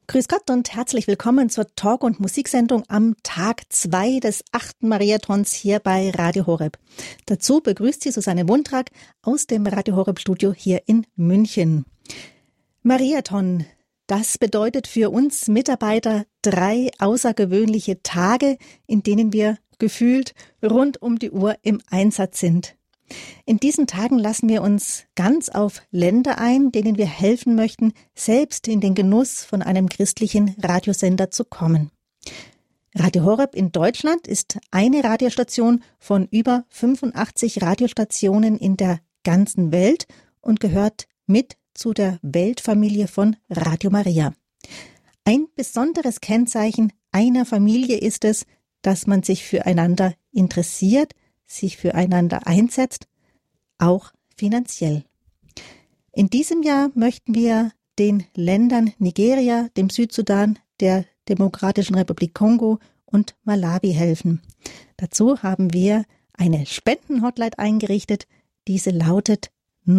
Grüß Gott und herzlich willkommen zur Talk- und Musiksendung am Tag 2 des 8. Mariathons hier bei Radio Horeb. Dazu begrüßt Sie Susanne Wundrak aus dem Radio Horeb Studio hier in München. Mariathon, das bedeutet für uns Mitarbeiter 3 außergewöhnliche Tage, in denen wir gefühlt rund um die Uhr im Einsatz sind. In diesen Tagen lassen wir uns ganz auf Länder ein, denen wir helfen möchten, selbst in den Genuss von einem christlichen Radiosender zu kommen. Radio Horeb in Deutschland ist eine Radiostation von über 85 Radiostationen in der ganzen Welt und gehört mit zu der Weltfamilie von Radio Maria. Ein besonderes Kennzeichen einer Familie ist es, dass man sich füreinander interessiert, sich füreinander einsetzt, auch finanziell. In diesem Jahr möchten wir den Ländern Nigeria, dem Südsudan, der Demokratischen Republik Kongo und Malawi helfen. Dazu haben wir eine Spendenhotline eingerichtet. Diese lautet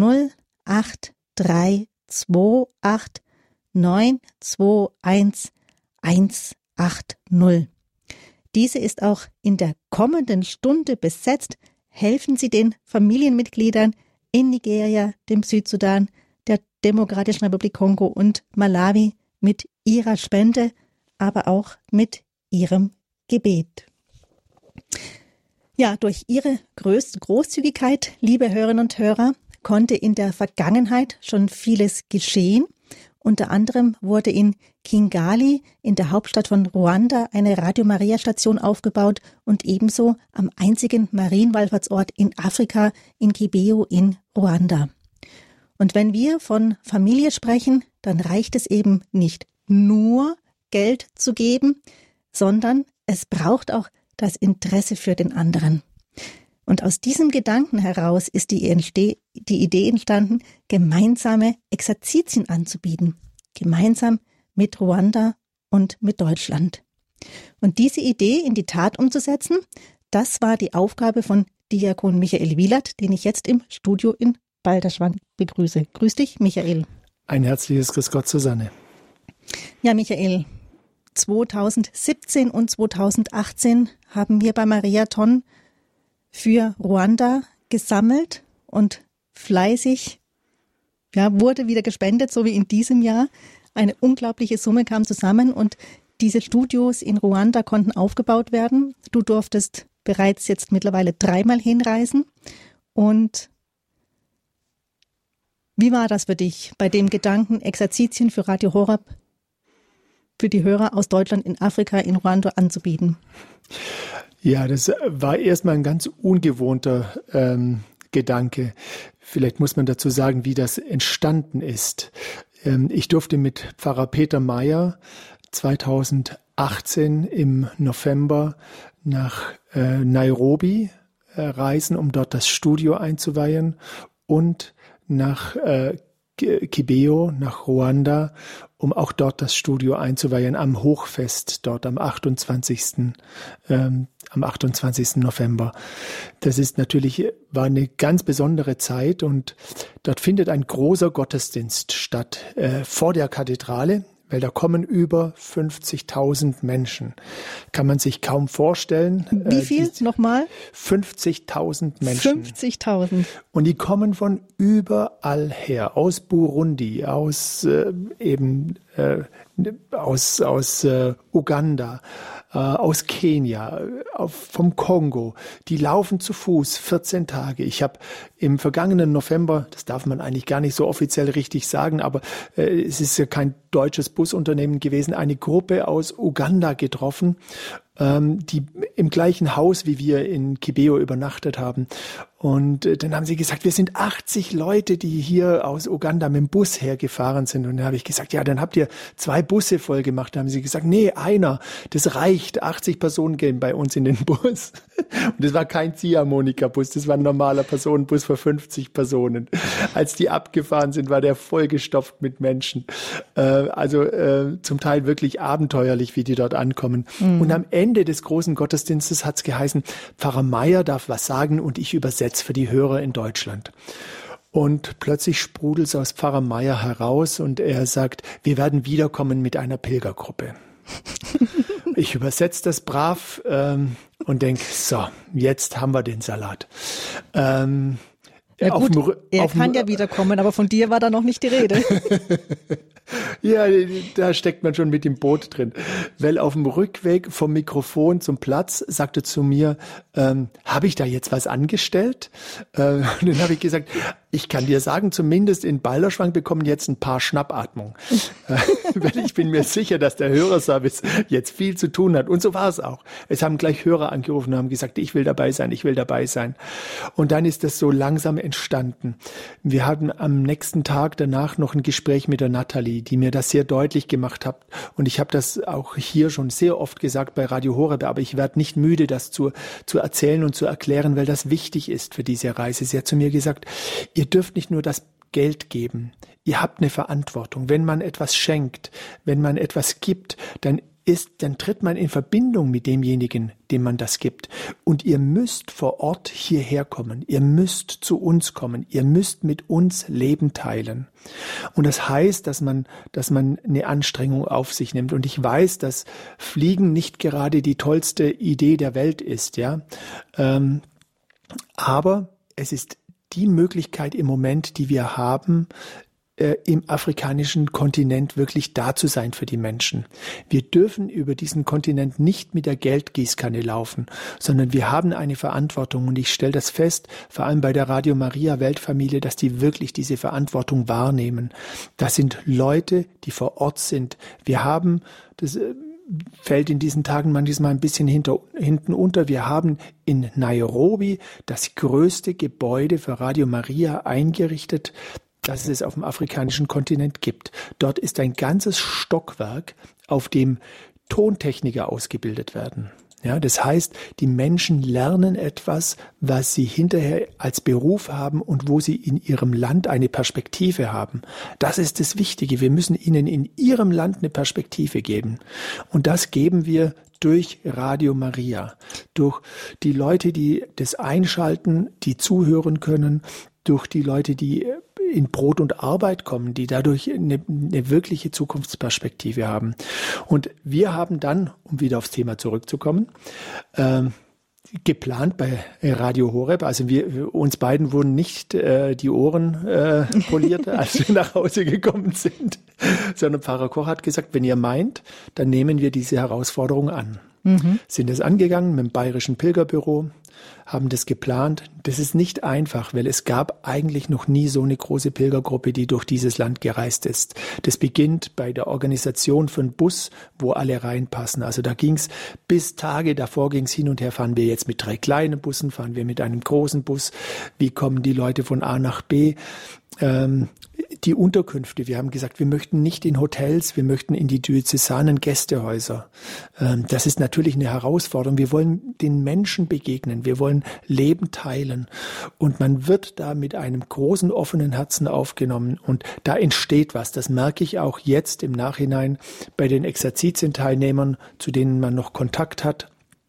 08328 921 180. Diese ist auch in der kommenden Stunde besetzt. Helfen Sie den Familienmitgliedern in Nigeria, dem Südsudan, der Demokratischen Republik Kongo und Malawi mit Ihrer Spende, aber auch mit Ihrem Gebet. Ja, durch Ihre größte Großzügigkeit, liebe Hörerinnen und Hörer, konnte in der Vergangenheit schon vieles geschehen. Unter anderem wurde in Kigali, in der Hauptstadt von Ruanda, eine Radio Maria Station aufgebaut und ebenso am einzigen Marienwallfahrtsort in Afrika, in Kibeho in Ruanda. Und wenn wir von Familie sprechen, dann reicht es eben nicht nur Geld zu geben, sondern es braucht auch das Interesse für den anderen. Und aus diesem Gedanken heraus ist die Idee entstanden, gemeinsame Exerzitien anzubieten. Gemeinsam mit Ruanda und mit Deutschland. Und diese Idee in die Tat umzusetzen, das war die Aufgabe von Diakon Michael Wielert, den ich jetzt im Studio in Balderschwang begrüße. Grüß dich, Michael. Ein herzliches Grüß Gott, Susanne. Ja, Michael, 2017 und 2018 haben wir bei Mariathon für Ruanda gesammelt und fleißig wurde wieder gespendet, so wie in diesem Jahr. Eine unglaubliche Summe kam zusammen und diese Studios in Ruanda konnten aufgebaut werden. Du durftest bereits jetzt mittlerweile 3-mal hinreisen. Und wie war das für dich, bei dem Gedanken, Exerzitien für Radio Horeb für die Hörer aus Deutschland in Afrika, in Ruanda anzubieten? Ja, das war erstmal ein ganz ungewohnter Gedanke. Vielleicht muss man dazu sagen, wie das entstanden ist. Ich durfte mit Pfarrer Peter Meyer 2018 im November nach Nairobi reisen, um dort das Studio einzuweihen, und nach Kibeho, nach Ruanda, um auch dort das Studio einzuweihen am Hochfest, dort am 28. November. Das ist war eine ganz besondere Zeit, und dort findet ein großer Gottesdienst statt vor der Kathedrale, weil da kommen über 50.000 Menschen. Kann man sich kaum vorstellen. Wie viel nochmal? 50.000 Menschen. 50.000. Und die kommen von überall her, aus Burundi, aus Uganda, aus Kenia, vom Kongo. Die laufen zu Fuß 14 Tage. Ich habe im vergangenen November, das darf man eigentlich gar nicht so offiziell richtig sagen, aber es ist ja kein deutsches Busunternehmen gewesen, eine Gruppe aus Uganda getroffen, die im gleichen Haus wie wir in Kibeho übernachtet haben. Und dann haben sie gesagt, wir sind 80 Leute, die hier aus Uganda mit dem Bus hergefahren sind. Und dann habe ich gesagt, ja, dann habt ihr 2 Busse voll gemacht. Dann haben sie gesagt, nee, einer, das reicht. 80 Personen gehen bei uns in den Bus. Und das war kein Ziehharmonika-Bus, das war ein normaler Personenbus für 50 Personen. Als die abgefahren sind, war der vollgestopft mit Menschen. Zum Teil wirklich abenteuerlich, wie die dort ankommen. Mhm. Und am Ende des großen Gottesdienstes hat es geheißen, Pfarrer Meyer darf was sagen und ich übersetze für die Hörer in Deutschland. Und plötzlich sprudelt es aus Pfarrer Meier heraus und er sagt, wir werden wiederkommen mit einer Pilgergruppe. Ich übersetze das brav und denke, so, jetzt haben wir den Salat. Ja gut, er kann ja wiederkommen, aber von dir war da noch nicht die Rede. Ja, da steckt man schon mit im Boot drin. Weil auf dem Rückweg vom Mikrofon zum Platz sagte zu mir, habe ich da jetzt was angestellt? Und dann habe ich gesagt, ich kann dir sagen, zumindest in Balderschwang bekommen jetzt ein paar Schnappatmung. Weil ich bin mir sicher, dass der Hörerservice jetzt viel zu tun hat. Und so war es auch. Es haben gleich Hörer angerufen und haben gesagt, ich will dabei sein, ich will dabei sein. Und dann ist das so langsam entstanden. Wir hatten am nächsten Tag danach noch ein Gespräch mit der Nathalie, die mir das sehr deutlich gemacht hat. Und ich habe das auch hier schon sehr oft gesagt bei Radio Horeb, aber ich werde nicht müde, das zu erzählen und zu erklären, weil das wichtig ist für diese Reise. Sie hat zu mir gesagt, ihr dürft nicht nur das Geld geben, ihr habt eine Verantwortung. Wenn man etwas schenkt, wenn man etwas gibt, dann tritt man in Verbindung mit demjenigen, dem man das gibt. Und ihr müsst vor Ort hierher kommen. Ihr müsst zu uns kommen. Ihr müsst mit uns Leben teilen. Und das heißt, dass man eine Anstrengung auf sich nimmt. Und ich weiß, dass Fliegen nicht gerade die tollste Idee der Welt ist, ja. Aber es ist die Möglichkeit im Moment, die wir haben, im afrikanischen Kontinent wirklich da zu sein für die Menschen. Wir dürfen über diesen Kontinent nicht mit der Geldgießkanne laufen, sondern wir haben eine Verantwortung und ich stelle das fest, vor allem bei der Radio Maria Weltfamilie, dass die wirklich diese Verantwortung wahrnehmen. Das sind Leute, die vor Ort sind. Wir haben, das fällt in diesen Tagen manchmal ein bisschen hinten unter. Wir haben in Nairobi das größte Gebäude für Radio Maria eingerichtet, das es auf dem afrikanischen Kontinent gibt. Dort ist ein ganzes Stockwerk, auf dem Tontechniker ausgebildet werden. Ja, das heißt, die Menschen lernen etwas, was sie hinterher als Beruf haben und wo sie in ihrem Land eine Perspektive haben. Das ist das Wichtige. Wir müssen ihnen in ihrem Land eine Perspektive geben. Und das geben wir durch Radio Maria, durch die Leute, die das einschalten, die zuhören können, durch die Leute, die in Brot und Arbeit kommen, die dadurch eine wirkliche Zukunftsperspektive haben. Und wir haben dann, um wieder aufs Thema zurückzukommen, geplant bei Radio Horeb, also uns beiden wurden nicht die Ohren poliert, als wir nach Hause gekommen sind, sondern Pfarrer Koch hat gesagt, wenn ihr meint, dann nehmen wir diese Herausforderung an. Sind es angegangen mit dem Bayerischen Pilgerbüro, haben das geplant. Das ist nicht einfach, weil es gab eigentlich noch nie so eine große Pilgergruppe, die durch dieses Land gereist ist. Das beginnt bei der Organisation von Bus, wo alle reinpassen. Also da ging's bis Tage davor ging's hin und her. Fahren wir jetzt mit 3 kleinen Bussen, fahren wir mit einem großen Bus? Wie kommen die Leute von A nach B? Die Unterkünfte, wir haben gesagt, wir möchten nicht in Hotels, wir möchten in die diözesanen Gästehäuser. Das ist natürlich eine Herausforderung. Wir wollen den Menschen begegnen, wir wollen Leben teilen. Und man wird da mit einem großen, offenen Herzen aufgenommen. Und da entsteht was. Das merke ich auch jetzt im Nachhinein bei den Exerzitien-Teilnehmern, zu denen man noch Kontakt hat.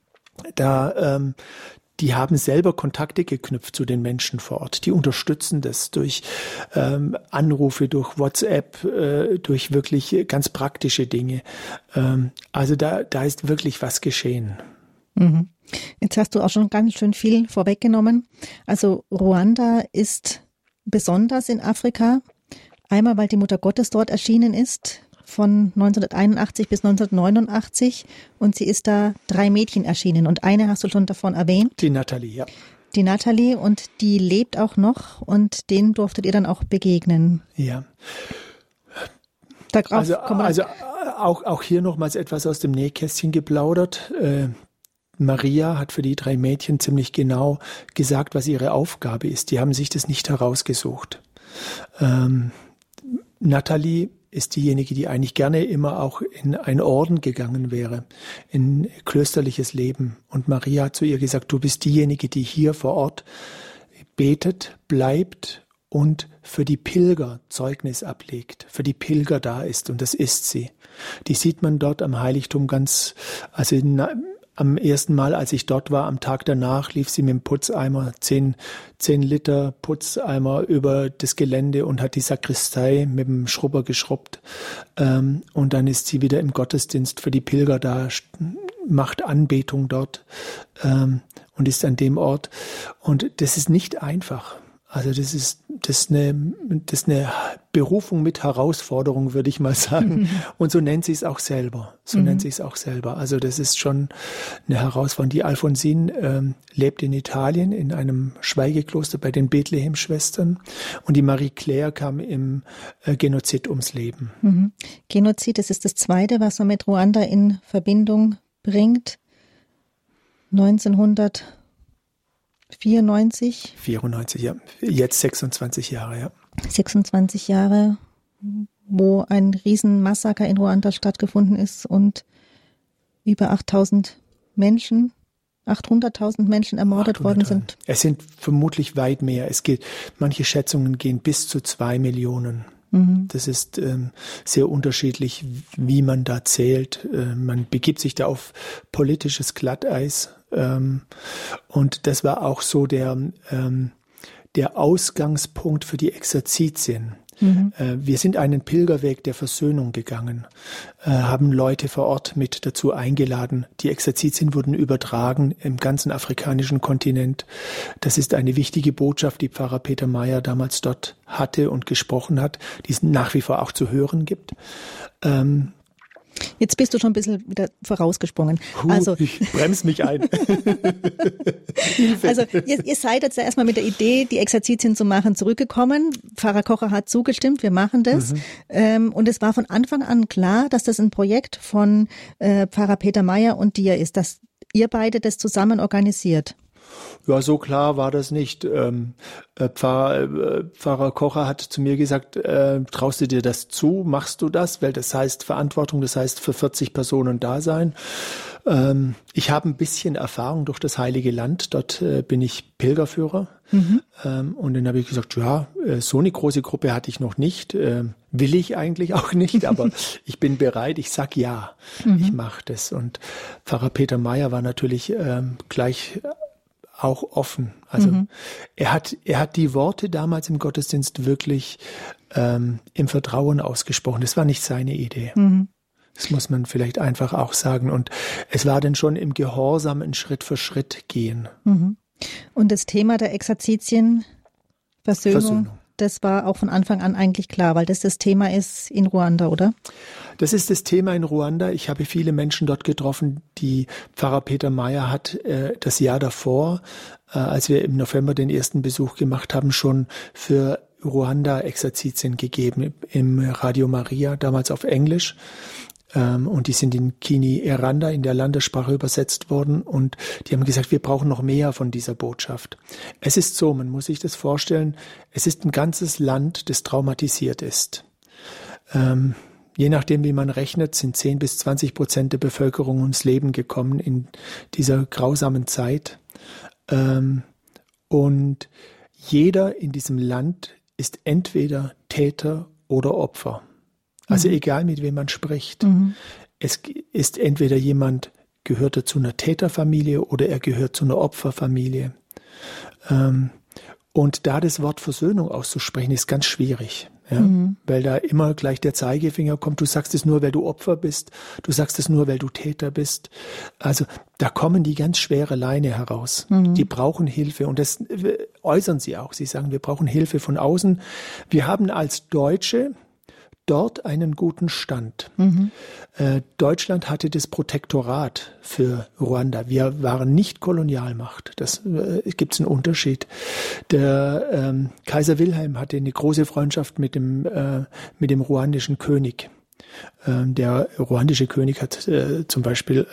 Die haben selber Kontakte geknüpft zu den Menschen vor Ort. Die unterstützen das durch Anrufe, durch WhatsApp, durch wirklich ganz praktische Dinge. Also da ist wirklich was geschehen. Mhm. Jetzt hast du auch schon ganz schön viel vorweggenommen. Also Ruanda ist besonders in Afrika. Einmal, weil die Mutter Gottes dort erschienen ist. Von 1981 bis 1989 und sie ist da 3 Mädchen erschienen und eine hast du schon davon erwähnt. Die Nathalie, ja. Die Nathalie und die lebt auch noch und denen durftet ihr dann auch begegnen. Ja. Also auch hier nochmals etwas aus dem Nähkästchen geplaudert. Maria hat für die 3 Mädchen ziemlich genau gesagt, was ihre Aufgabe ist. Die haben sich das nicht herausgesucht. Nathalie ist diejenige, die eigentlich gerne immer auch in einen Orden gegangen wäre, in klösterliches Leben. Und Maria hat zu ihr gesagt, du bist diejenige, die hier vor Ort betet, bleibt und für die Pilger Zeugnis ablegt, für die Pilger da ist. Und das ist sie. Die sieht man dort am Heiligtum am ersten Mal, als ich dort war, am Tag danach, lief sie mit dem Putzeimer, 10 Liter Putzeimer über das Gelände und hat die Sakristei mit dem Schrubber geschrubbt. Und dann ist sie wieder im Gottesdienst für die Pilger da, macht Anbetung dort und ist an dem Ort. Und das ist nicht einfach. Also das ist eine Berufung mit Herausforderung, würde ich mal sagen. Und so nennt sie es auch selber. Also das ist schon eine Herausforderung. Die Alfonsine lebt in Italien in einem Schweigekloster bei den Bethlehem-Schwestern. Und die Marie Claire kam im Genozid ums Leben. Mhm. Genozid, das ist das Zweite, was man mit Ruanda in Verbindung bringt. 1994, ja. Jetzt 26 Jahre, ja. 26 Jahre, wo ein Riesenmassaker in Ruanda stattgefunden ist und über 800.000 Menschen ermordet worden sind. Es sind vermutlich weit mehr. Manche Schätzungen gehen bis zu 2 Millionen. Das ist sehr unterschiedlich, wie man da zählt. Man begibt sich da auf politisches Glatteis. Und das war auch so der Ausgangspunkt für die Exerzitien. Wir sind einen Pilgerweg der Versöhnung gegangen, haben Leute vor Ort mit dazu eingeladen. Die Exerzitien wurden übertragen im ganzen afrikanischen Kontinent. Das ist eine wichtige Botschaft, die Pfarrer Peter Mayer damals dort hatte und gesprochen hat, die es nach wie vor auch zu hören gibt. Jetzt bist du schon ein bisschen wieder vorausgesprungen. Ich bremse mich ein. Also ihr seid jetzt erstmal mit der Idee, die Exerzitien zu machen, zurückgekommen. Pfarrer Kocher hat zugestimmt, wir machen das. Und es war von Anfang an klar, dass das ein Projekt von Pfarrer Peter Mayer und dir ist, dass ihr beide das zusammen organisiert. Ja, so klar war das nicht. Pfarrer Kocher hat zu mir gesagt, traust du dir das zu, machst du das? Weil das heißt Verantwortung, das heißt für 40 Personen da sein. Ich habe ein bisschen Erfahrung durch das Heilige Land, dort bin ich Pilgerführer. Und dann habe ich gesagt, ja, so eine große Gruppe hatte ich noch nicht, will ich eigentlich auch nicht, aber ich bin bereit, ich sag ja, ich mache das. Und Pfarrer Peter Mayer war natürlich gleich auch offen. Also er hat die Worte damals im Gottesdienst wirklich im Vertrauen ausgesprochen. Das war nicht seine Idee. Das muss man vielleicht einfach auch sagen. Und es war dann schon im Gehorsam ein Schritt für Schritt gehen. Und das Thema der Exerzitien, Versöhnung, das war auch von Anfang an eigentlich klar, weil das Thema ist in Ruanda, oder? Das ist das Thema in Ruanda. Ich habe viele Menschen dort getroffen, die Pfarrer Peter Mayer hat das Jahr davor, als wir im November den ersten Besuch gemacht haben, schon für Ruanda Exerzitien gegeben im Radio Maria, damals auf Englisch. Und die sind in Kinyarwanda in der Landessprache übersetzt worden und die haben gesagt, wir brauchen noch mehr von dieser Botschaft. Es ist so, man muss sich das vorstellen, es ist ein ganzes Land, das traumatisiert ist. Je nachdem, wie man rechnet, sind 10-20% der Bevölkerung ums Leben gekommen in dieser grausamen Zeit. Und jeder in diesem Land ist entweder Täter oder Opfer. Also egal, mit wem man spricht. Es ist entweder jemand, gehört er zu einer Täterfamilie oder er gehört zu einer Opferfamilie. Und da das Wort Versöhnung auszusprechen, ist ganz schwierig. Ja, weil da immer gleich der Zeigefinger kommt. Du sagst es nur, weil du Opfer bist. Du sagst es nur, weil du Täter bist. Also da kommen die ganz schwere Leine heraus. Die brauchen Hilfe und das äußern sie auch. Sie sagen, wir brauchen Hilfe von außen. Wir haben als Deutsche dort einen guten Stand. Deutschland hatte das Protektorat für Ruanda. Wir waren nicht Kolonialmacht. Das gibt es einen Unterschied. Der Kaiser Wilhelm hatte eine große Freundschaft mit dem ruandischen König. Der ruandische König hat zum Beispiel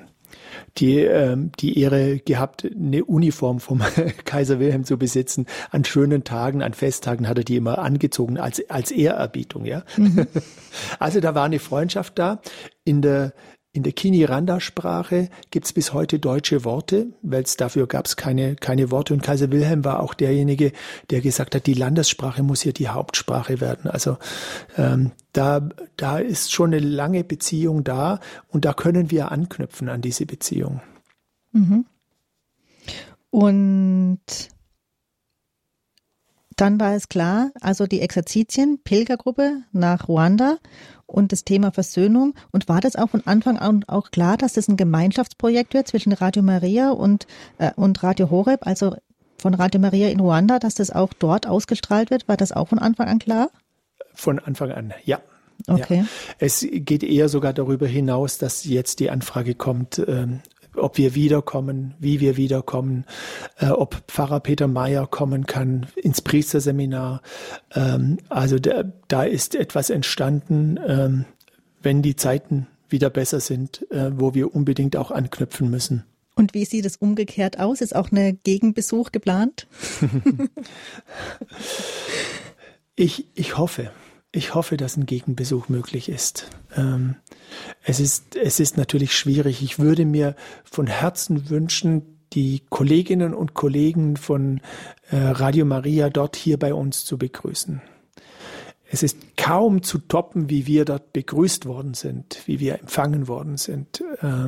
die Ehre gehabt, eine Uniform vom Kaiser Wilhelm zu besitzen. An schönen Tagen, an Festtagen hat er die immer angezogen als Ehrerbietung, ja. Also da war eine Freundschaft da. In der Kinyarwanda-Sprache gibt's bis heute deutsche Worte, weil es dafür gab's keine Worte. Und Kaiser Wilhelm war auch derjenige, der gesagt hat, die Landessprache muss hier die Hauptsprache werden. Also da ist schon eine lange Beziehung da und da können wir anknüpfen an diese Beziehung. Mhm. Und dann war es klar, also die Exerzitien, Pilgergruppe nach Ruanda und das Thema Versöhnung. Und war das auch von Anfang an auch klar, dass das ein Gemeinschaftsprojekt wird zwischen Radio Maria und Radio Horeb, also von Radio Maria in Ruanda, dass das auch dort ausgestrahlt wird? War das auch von Anfang an klar? Von Anfang an, ja. Okay. Ja. Es geht eher sogar darüber hinaus, dass jetzt die Anfrage kommt, ob wir wiederkommen, wie wir wiederkommen, ob Pfarrer Peter Mayer kommen kann ins Priesterseminar. Also da ist etwas entstanden, wenn die Zeiten wieder besser sind, wo wir unbedingt auch anknüpfen müssen. Und wie sieht es umgekehrt aus? Ist auch eine Gegenbesuch geplant? Ich hoffe. Ich hoffe, dass ein Gegenbesuch möglich ist. Es ist natürlich schwierig. Ich würde mir von Herzen wünschen, die Kolleginnen und Kollegen von Radio Maria dort hier bei uns zu begrüßen. Es ist kaum zu toppen, wie wir dort begrüßt worden sind, wie wir empfangen worden sind.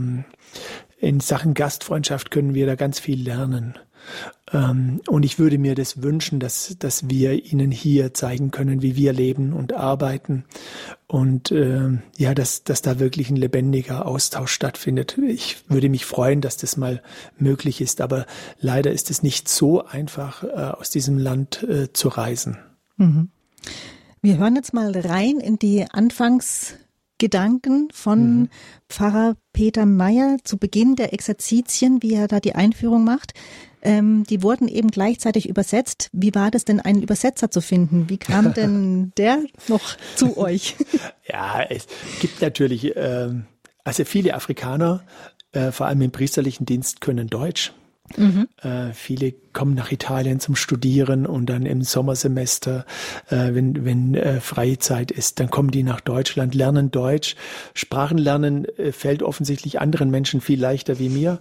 In Sachen Gastfreundschaft können wir da ganz viel lernen. Und ich würde mir das wünschen, dass wir ihnen hier zeigen können, wie wir leben und arbeiten. Und dass da wirklich ein lebendiger Austausch stattfindet. Ich würde mich freuen, dass das mal möglich ist. Aber leider ist es nicht so einfach, aus diesem Land zu reisen. Mhm. Wir hören jetzt mal rein in die Anfangsgedanken von Pfarrer Peter Mayer zu Beginn der Exerzitien, wie er da die Einführung macht. Die wurden eben gleichzeitig übersetzt. Wie war das denn, einen Übersetzer zu finden? Wie kam denn der noch zu euch? Ja, es gibt natürlich, also viele Afrikaner, vor allem im priesterlichen Dienst, können Deutsch. Viele kommen nach Italien zum Studieren und dann im Sommersemester, wenn freie Zeit ist, dann kommen die nach Deutschland, lernen Deutsch. Sprachenlernen fällt offensichtlich anderen Menschen viel leichter wie mir.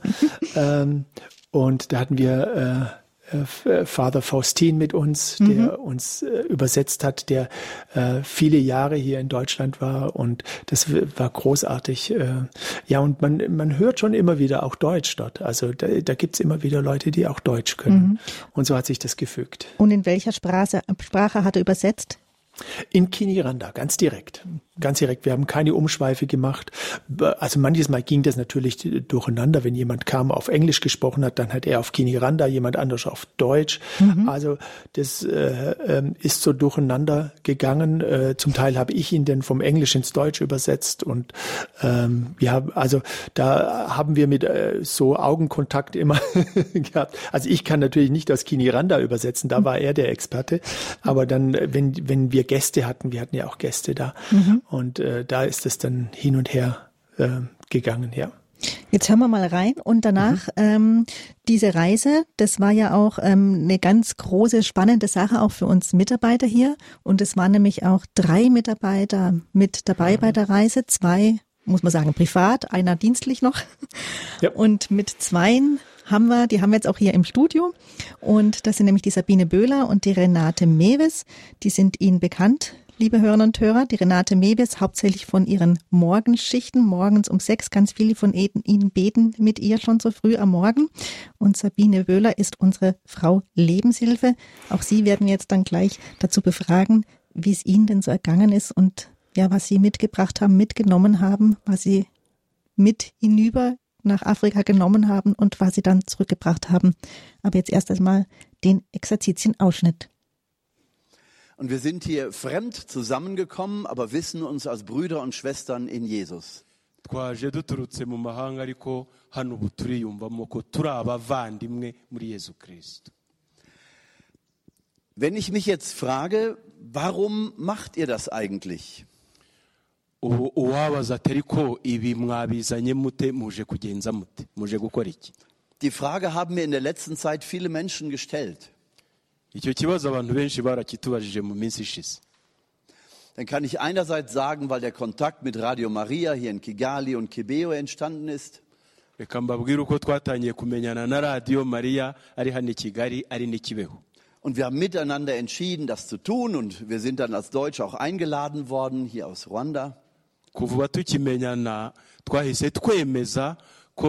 Und da hatten wir Father Faustin mit uns, der uns übersetzt hat, der viele Jahre hier in Deutschland war, und das war großartig. Ja, und man hört schon immer wieder auch Deutsch dort. Also da gibt's immer wieder Leute, die auch Deutsch können. Und so hat sich das gefügt. Und in welcher Sprache hat er übersetzt? In Kinyarwanda, ganz direkt. Ganz direkt. Wir haben keine Umschweife gemacht. Also manches Mal ging das natürlich durcheinander. Wenn jemand kam, auf Englisch gesprochen hat, dann hat er auf Kinyarwanda, jemand anders auf Deutsch. Also das ist so durcheinander gegangen. Zum Teil habe ich ihn dann vom Englisch ins Deutsch übersetzt. Und also da haben wir mit so Augenkontakt immer gehabt. Also ich kann natürlich nicht aus Kinyarwanda übersetzen, da war er der Experte. Aber dann, wenn wir Gäste hatten, wir hatten ja auch Gäste da. Und da ist es dann hin und her gegangen, ja. Jetzt hören wir mal rein und danach diese Reise, das war ja auch eine ganz große, spannende Sache auch für uns Mitarbeiter hier. Und es waren nämlich auch 3 Mitarbeiter mit dabei bei der Reise, 2, muss man sagen, privat, einer dienstlich noch. Ja. Und mit 2 die haben wir jetzt auch hier im Studio. Und das sind nämlich die Sabine Böhler und die Renate Mewes. Die sind Ihnen bekannt, liebe Hörerinnen und Hörer. Die Renate Mewes hauptsächlich von ihren Morgenschichten, morgens um 6. Ganz viele von Ihnen beten mit ihr schon so früh am Morgen. Und Sabine Böhler ist unsere Frau Lebenshilfe. Auch Sie werden wir jetzt dann gleich dazu befragen, wie es Ihnen denn so ergangen ist und ja, was Sie mitgenommen haben, was Sie mit hinüber nach Afrika genommen haben und was Sie dann zurückgebracht haben. Aber jetzt erst einmal den Exerzitienausschnitt. Und wir sind hier fremd zusammengekommen, aber wissen uns als Brüder und Schwestern in Jesus. Twaje duturutse mu mahanga ariko hano ubu turiyumvamo ko turi abavandimwe muri Yesu Kristo. Wenn ich mich jetzt frage, warum macht ihr das eigentlich? Uwabaza ati ariko ibi mwabizanye mute, muje kugenza mute, muje gukora iki? Die Frage haben mir in der letzten Zeit viele Menschen gestellt. Icyo kibazo abantu benshi barakitubajije mu minsi ishize. Dann kann ich einerseits sagen, weil der Kontakt mit Radio Maria hier in Kigali und Kibeho entstanden ist. Reka mbabwire uko twatangiye kumenyana na Radio Maria ari hano i Kigali, ari n'i Kibeho. Und wir haben miteinander entschieden, das zu tun, und wir sind dann als Deutsche auch eingeladen worden, hier aus Ruanda. Kuva tukimenyana twahise twemeza ko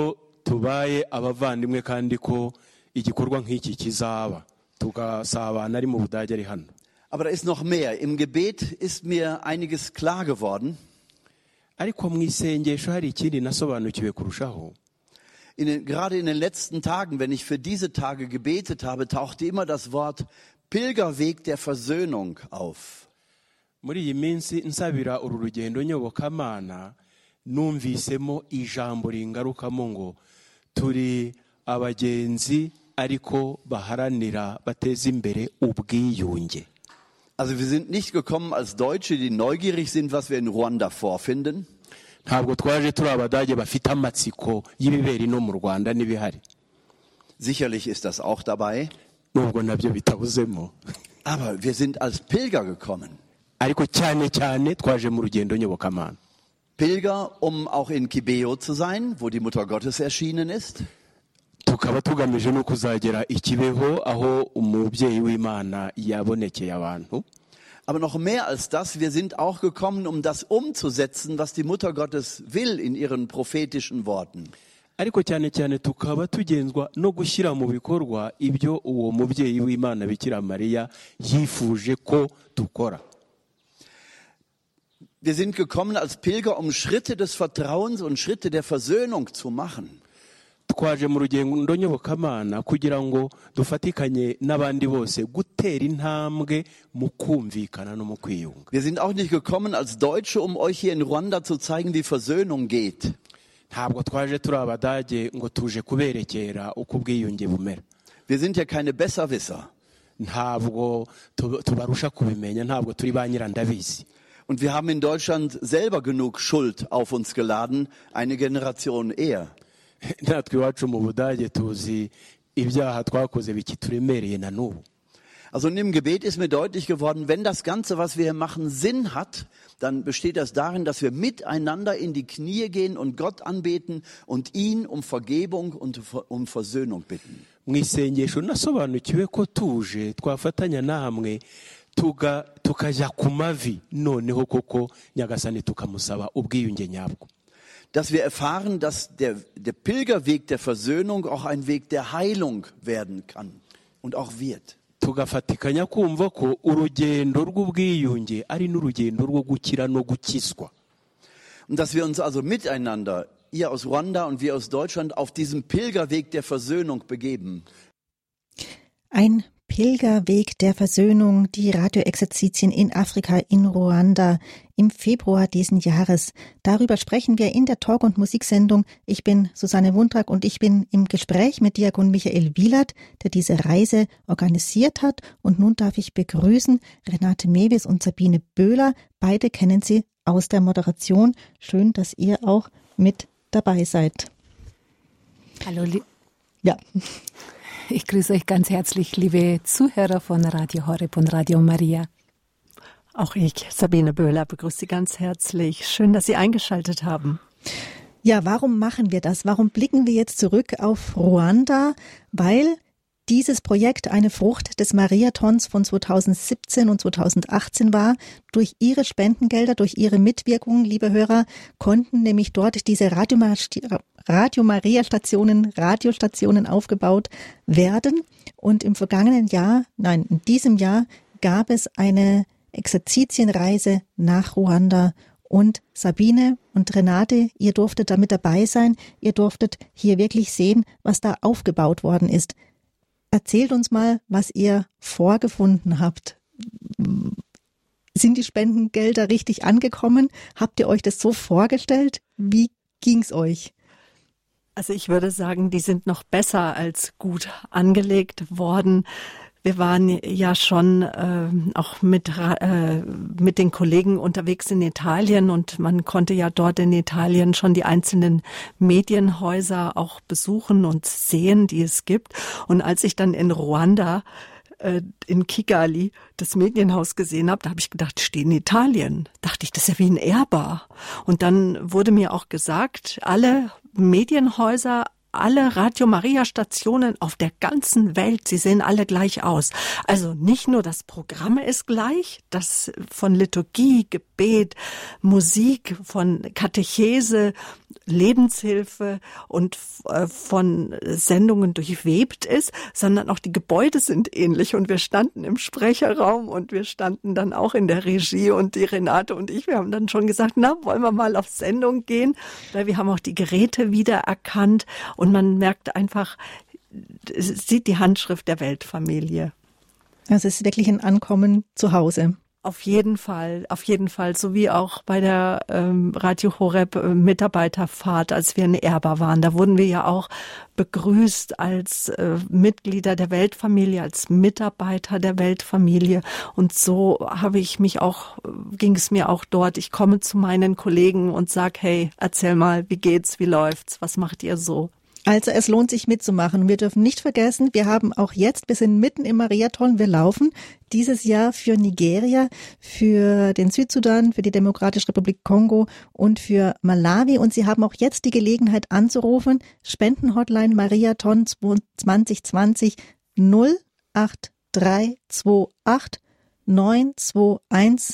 tubaye abavandimwe kandi ko igikorwa nk'iki kizaba tugasabana ari mu Budage ari hano. Aber da ist noch mehr. Im Gebet ist mir einiges klar geworden. Ariko mu isengesho hari ikindi nasobanukiwe kurushaho. Gerade in den letzten Tagen, wenn ich für diese Tage gebetet habe, tauchte immer das Wort Pilgerweg der Versöhnung auf. Muri iyi minsi nsabira uru rugendo nyobokamana numvisemo ijambo ringarukamo ngo turi abagenzi ariko baharanira bateza imbere ubwiyunge. Also wir sind nicht gekommen als Deutsche, die neugierig sind, was wir in Ruanda vorfinden. Ntabwo twaje turi abadage bafite amatsiko y'ibibera no mu Rwanda n'ibihari. Sicherlich ist das auch dabei. Nubwo nabyo bitabuzemo. Aber wir sind als Pilger gekommen. Ariko cyane cyane twaje mu rugendo nyobokamana. Pilger, um auch in Kibeo zu sein, wo die Mutter Gottes erschienen ist. Tukaba tugamije no kuzagera ikibeho aho umubyeyi w'Imana yabonekeye abantu. Aber noch mehr als das, wir sind auch gekommen, um das umzusetzen, was die Mutter Gottes will in ihren prophetischen Worten. Ariko cyane cyane tukaba tugenzwa no gushyira mu bikorwa ibyo uwo mubyeyi w'Imana Bikira Mariya yifuje ko dukora. Wir sind gekommen als Pilger, um Schritte des Vertrauens und Schritte der Versöhnung zu machen. Twaje mu rugendo nyobokamana kugira ngo dufatikanye n'abandi bose gutera intambwe mu kumvikana no mu kwiyunga. Wir sind auch nicht gekommen als Deutsche, um euch hier in Ruanda zu zeigen, wie Versöhnung geht. Ntabwo twaje turi abadage ngo tuje kuberekera uko ubwiyunge bumera. Wir sind ja keine Besserwisser. Ntabwo tubarusha kubimenya, ntabwo turi ba nyirandabizi. Und wir haben in Deutschland selber genug Schuld auf uns geladen, eine Generation eher. Natwe iwacu mu Budage tuzi ibyaha twakoze bikituremereye na n'ubu. Also in dem Gebet ist mir deutlich geworden, wenn das Ganze, was wir hier machen, Sinn hat, dann besteht das darin, dass wir miteinander in die Knie gehen und Gott anbeten und ihn um Vergebung und um Versöhnung bitten. Mu isengesho nasobanukiwe ko tuje twafatanya namwe tukajya ku mavi noneho koko Nyagasani tukamusaba ubwiyunge nyabwo. Dass wir erfahren, dass der Pilgerweg der Versöhnung auch ein Weg der Heilung werden kann und auch wird. Tugafatikanya kumva ko urugendo rw'ubwiyunge ari n'urugendo rwo gukira no gukizwa. Und dass wir uns also miteinander, ihr aus Ruanda und wir aus Deutschland, auf diesem Pilgerweg der Versöhnung begeben. Ein Pilgerweg der Versöhnung, die Radioexerzitien in Afrika, in Ruanda im Februar diesen Jahres. Darüber sprechen wir in der Talk- und Musiksendung. Ich bin Susanne Wundrak und ich bin im Gespräch mit Diakon Michael Wielert, der diese Reise organisiert hat. Und nun darf ich begrüßen Renate Mewis und Sabine Böhler. Beide kennen Sie aus der Moderation. Schön, dass ihr auch mit dabei seid. Hallo. Ja. Ich grüße euch ganz herzlich, liebe Zuhörer von Radio Horeb und Radio Maria. Auch ich, Sabine Böhler, begrüße Sie ganz herzlich. Schön, dass Sie eingeschaltet haben. Ja, warum machen wir das? Warum blicken wir jetzt zurück auf Ruanda? Weil dieses Projekt eine Frucht des Mariathons von 2017 und 2018 war. Durch Ihre Spendengelder, durch Ihre Mitwirkung, liebe Hörer, konnten nämlich dort diese Radiostationen aufgebaut werden. Und in diesem Jahr gab es eine Exerzitienreise nach Ruanda. Und Sabine und Renate, ihr durftet da mit dabei sein. Ihr durftet hier wirklich sehen, was da aufgebaut worden ist. Erzählt uns mal, was ihr vorgefunden habt. Sind die Spendengelder richtig angekommen? Habt ihr euch das so vorgestellt? Wie ging's euch? Also ich würde sagen, die sind noch besser als gut angelegt worden. Wir waren ja schon auch mit den Kollegen unterwegs in Italien und man konnte ja dort in Italien schon die einzelnen Medienhäuser auch besuchen und sehen, die es gibt. Und als ich dann in Ruanda in Kigali das Medienhaus gesehen habe, da habe ich gedacht, ich stehe in Italien. Dachte ich, das ist ja wie ein Ehrbar. Und dann wurde mir auch gesagt, alle Medienhäuser, alle Radio Maria Stationen auf der ganzen Welt, sie sehen alle gleich aus. Also nicht nur das Programm ist gleich, das von Liturgie, Gebet, Musik, von Katechese, Lebenshilfe und von Sendungen durchwebt ist, sondern auch die Gebäude sind ähnlich. Und wir standen im Sprecherraum und wir standen dann auch in der Regie und die Renate und ich, wir haben dann schon gesagt, na, wollen wir mal auf Sendung gehen? Weil wir haben auch die Geräte wiedererkannt und man merkt einfach, sieht die Handschrift der Weltfamilie. Also es ist wirklich ein Ankommen zu Hause. Auf jeden Fall, so wie auch bei der Radio Horeb Mitarbeiterfahrt, als wir in Erba waren. Da wurden wir ja auch begrüßt als Mitglieder der Weltfamilie, als Mitarbeiter der Weltfamilie. Und so ging es mir auch dort. Ich komme zu meinen Kollegen und sage, hey, erzähl mal, wie geht's, wie läuft's, was macht ihr so? Also es lohnt sich mitzumachen. Wir dürfen nicht vergessen, wir sind mitten im Mariathon. Wir laufen dieses Jahr für Nigeria, für den Südsudan, für die Demokratische Republik Kongo und für Malawi. Und Sie haben auch jetzt die Gelegenheit anzurufen. Spendenhotline Mariathon 2020 08328 921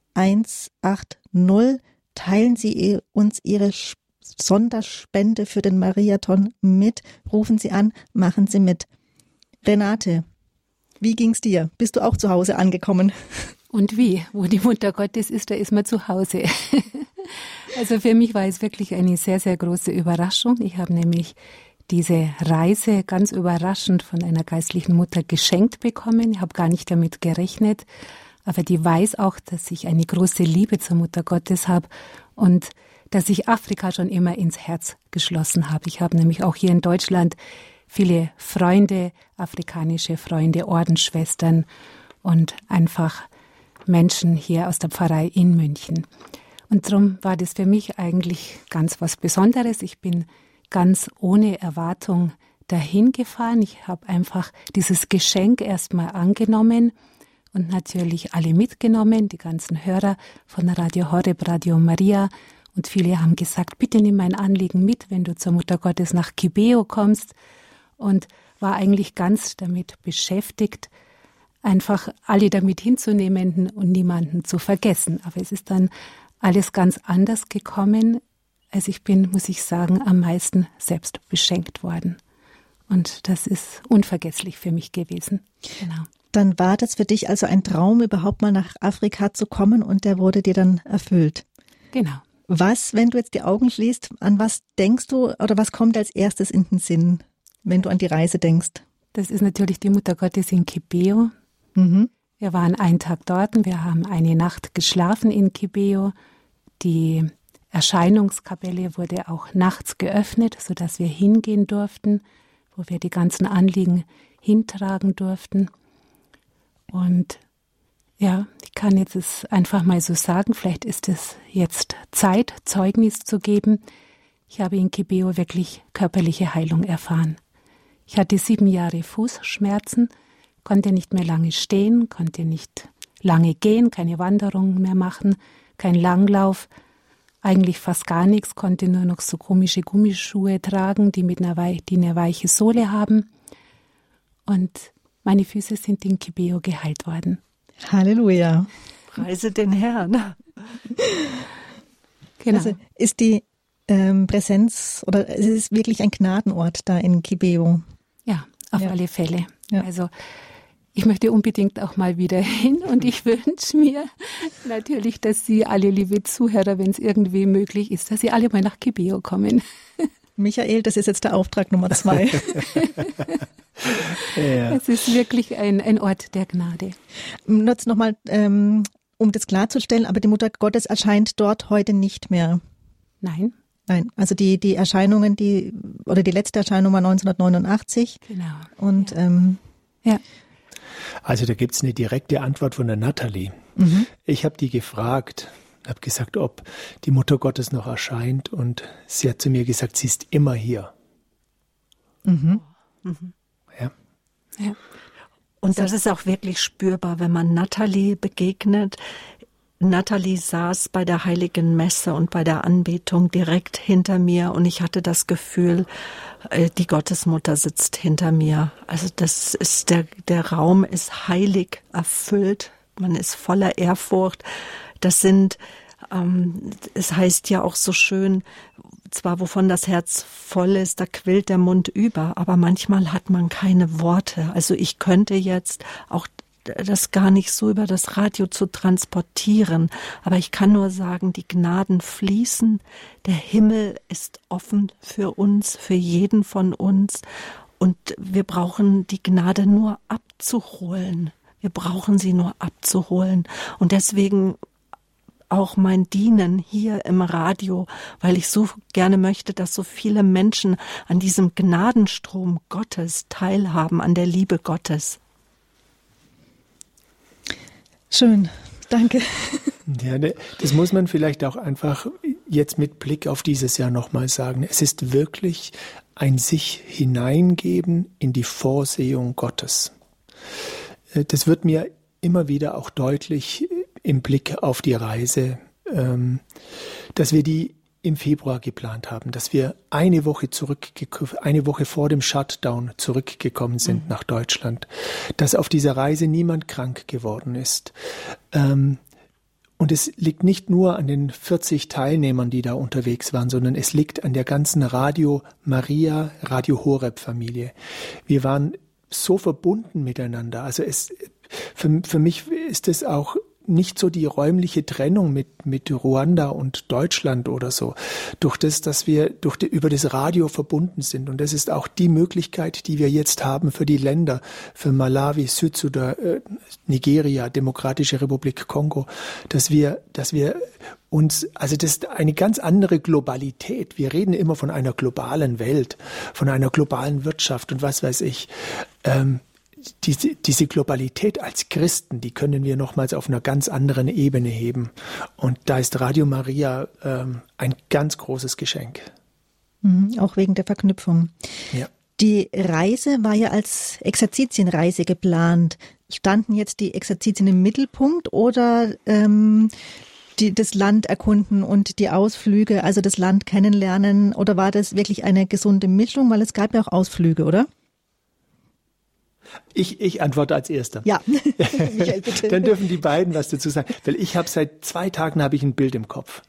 180. Teilen Sie uns Ihre Sonderspende für den Mariathon mit. Rufen Sie an, machen Sie mit. Renate, wie ging's dir? Bist du auch zu Hause angekommen? Und wie? Wo die Mutter Gottes ist, da ist man zu Hause. Also für mich war es wirklich eine sehr, sehr große Überraschung. Ich habe nämlich diese Reise ganz überraschend von einer geistlichen Mutter geschenkt bekommen. Ich habe gar nicht damit gerechnet. Aber die weiß auch, dass ich eine große Liebe zur Mutter Gottes habe und dass ich Afrika schon immer ins Herz geschlossen habe. Ich habe nämlich auch hier in Deutschland viele Freunde, afrikanische Freunde, Ordensschwestern und einfach Menschen hier aus der Pfarrei in München. Und darum war das für mich eigentlich ganz was Besonderes. Ich bin ganz ohne Erwartung dahin gefahren. Ich habe einfach dieses Geschenk erstmal angenommen und natürlich alle mitgenommen, die ganzen Hörer von Radio Horeb, Radio Maria. Und viele haben gesagt, bitte nimm mein Anliegen mit, wenn du zur Mutter Gottes nach Kibeo kommst. Und war eigentlich ganz damit beschäftigt, einfach alle damit hinzunehmen und niemanden zu vergessen. Aber es ist dann alles ganz anders gekommen. Also ich bin, muss ich sagen, am meisten selbst beschenkt worden. Und das ist unvergesslich für mich gewesen. Genau. Dann war das für dich also ein Traum, überhaupt mal nach Afrika zu kommen und der wurde dir dann erfüllt. Genau. Was, wenn du jetzt die Augen schließt, an was denkst du oder was kommt als erstes in den Sinn, wenn du an die Reise denkst? Das ist natürlich die Mutter Gottes in Kibeo. Mhm. Wir waren einen Tag dort und wir haben eine Nacht geschlafen in Kibeo. Die Erscheinungskapelle wurde auch nachts geöffnet, sodass wir hingehen durften, wo wir die ganzen Anliegen hintragen durften. Und ja, ich kann jetzt es einfach mal so sagen, vielleicht ist es jetzt Zeit, Zeugnis zu geben. Ich habe in Kibeo wirklich körperliche Heilung erfahren. Ich hatte 7 Jahre Fußschmerzen, konnte nicht mehr lange stehen, konnte nicht lange gehen, keine Wanderungen mehr machen, kein Langlauf, eigentlich fast gar nichts, konnte nur noch so komische Gummischuhe tragen, die eine weiche Sohle haben. Und meine Füße sind in Kibeo geheilt worden. Halleluja. Preise den Herrn. Genau. Also ist die Präsenz oder es ist wirklich ein Gnadenort da in Kibeo? Ja, auf alle Fälle. Ja. Also ich möchte unbedingt auch mal wieder hin und ich wünsche mir natürlich, dass Sie alle, liebe Zuhörer, wenn es irgendwie möglich ist, dass Sie alle mal nach Kibeo kommen. Michael, das ist jetzt der Auftrag Nummer 2. Ja. Es ist wirklich ein Ort der Gnade. Jetzt nochmal, um das klarzustellen, aber die Mutter Gottes erscheint dort heute nicht mehr. Nein. Nein, also die Erscheinungen, die letzte Erscheinung war 1989. Genau. Und ja. Also da gibt's eine direkte Antwort von der Nathalie. Mhm. Ich habe die gefragt, habe gesagt, ob die Mutter Gottes noch erscheint und sie hat zu mir gesagt, sie ist immer hier. Mhm. Mhm. Ja. Ja. Und das ist auch wirklich spürbar, wenn man Nathalie begegnet. Nathalie saß bei der Heiligen Messe und bei der Anbetung direkt hinter mir und ich hatte das Gefühl, die Gottesmutter sitzt hinter mir. Also das ist der Raum ist heilig erfüllt, man ist voller Ehrfurcht. Das sind, es heißt ja auch so schön, zwar wovon das Herz voll ist, da quillt der Mund über, aber manchmal hat man keine Worte. Also ich könnte jetzt auch das gar nicht so über das Radio zu transportieren, aber ich kann nur sagen, die Gnaden fließen, der Himmel ist offen für uns, für jeden von uns und wir brauchen die Gnade nur abzuholen. Wir brauchen sie nur abzuholen und deswegen auch mein Dienen hier im Radio, weil ich so gerne möchte, dass so viele Menschen an diesem Gnadenstrom Gottes teilhaben, an der Liebe Gottes. Schön, danke. Ja, das muss man vielleicht auch einfach jetzt mit Blick auf dieses Jahr nochmal sagen. Es ist wirklich ein sich hineingeben in die Vorsehung Gottes. Das wird mir immer wieder auch deutlich im Blick auf die Reise, dass wir die im Februar geplant haben, dass wir eine Woche vor dem Shutdown zurückgekommen sind nach Deutschland, dass auf dieser Reise niemand krank geworden ist. Und es liegt nicht nur an den 40 Teilnehmern, die da unterwegs waren, sondern es liegt an der ganzen Radio Maria, Radio Horeb Familie. Wir waren so verbunden miteinander. Also für mich ist es auch nicht so die räumliche Trennung mit Ruanda und Deutschland oder so. Durch das, dass wir über das Radio verbunden sind. Und das ist auch die Möglichkeit, die wir jetzt haben für die Länder, für Malawi, Südsudan, Nigeria, Demokratische Republik Kongo, dass wir uns, also das ist eine ganz andere Globalität. Wir reden immer von einer globalen Welt, von einer globalen Wirtschaft und was weiß ich. Diese Globalität als Christen, die können wir nochmals auf einer ganz anderen Ebene heben. Und da ist Radio Maria ein ganz großes Geschenk. Auch wegen der Verknüpfung. Ja. Die Reise war ja als Exerzitienreise geplant. Standen jetzt die Exerzitien im Mittelpunkt oder das Land erkunden und die Ausflüge, also das Land kennenlernen? Oder war das wirklich eine gesunde Mischung? Weil es gab ja auch Ausflüge, oder? Ich antworte als Erster. Ja, Michael, bitte. Dann dürfen die beiden was dazu sagen, weil ich habe seit 2 Tagen ein Bild im Kopf.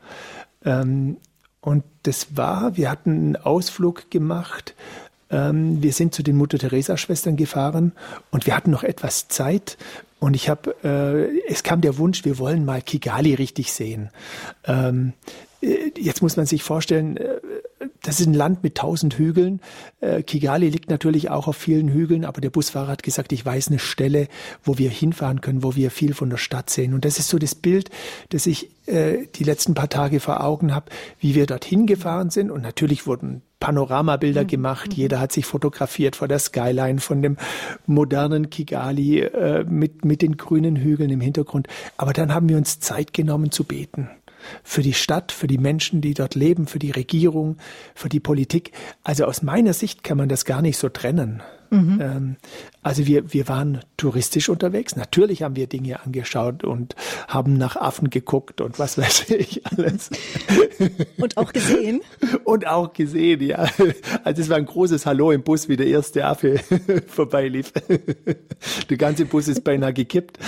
Und das war, wir hatten einen Ausflug gemacht, wir sind zu den Mutter-Teresa-Schwestern gefahren und wir hatten noch etwas Zeit und es kam der Wunsch, wir wollen mal Kigali richtig sehen. Jetzt muss man sich vorstellen, das ist ein Land mit 1000 Hügeln. Kigali liegt natürlich auch auf vielen Hügeln, aber der Busfahrer hat gesagt, ich weiß eine Stelle, wo wir hinfahren können, wo wir viel von der Stadt sehen. Und das ist so das Bild, das ich die letzten paar Tage vor Augen habe, wie wir dorthin gefahren sind. Und natürlich wurden Panoramabilder gemacht. Jeder hat sich fotografiert vor der Skyline von dem modernen Kigali mit den grünen Hügeln im Hintergrund. Aber dann haben wir uns Zeit genommen zu beten. Für die Stadt, für die Menschen, die dort leben, für die Regierung, für die Politik. Also aus meiner Sicht kann man das gar nicht so trennen. Also wir waren touristisch unterwegs. Natürlich haben wir Dinge angeschaut und haben nach Affen geguckt und was weiß ich alles. Und auch gesehen? Und auch gesehen, ja. Also es war ein großes Hallo im Bus, wie der erste Affe vorbeilief. Der ganze Bus ist beinahe gekippt.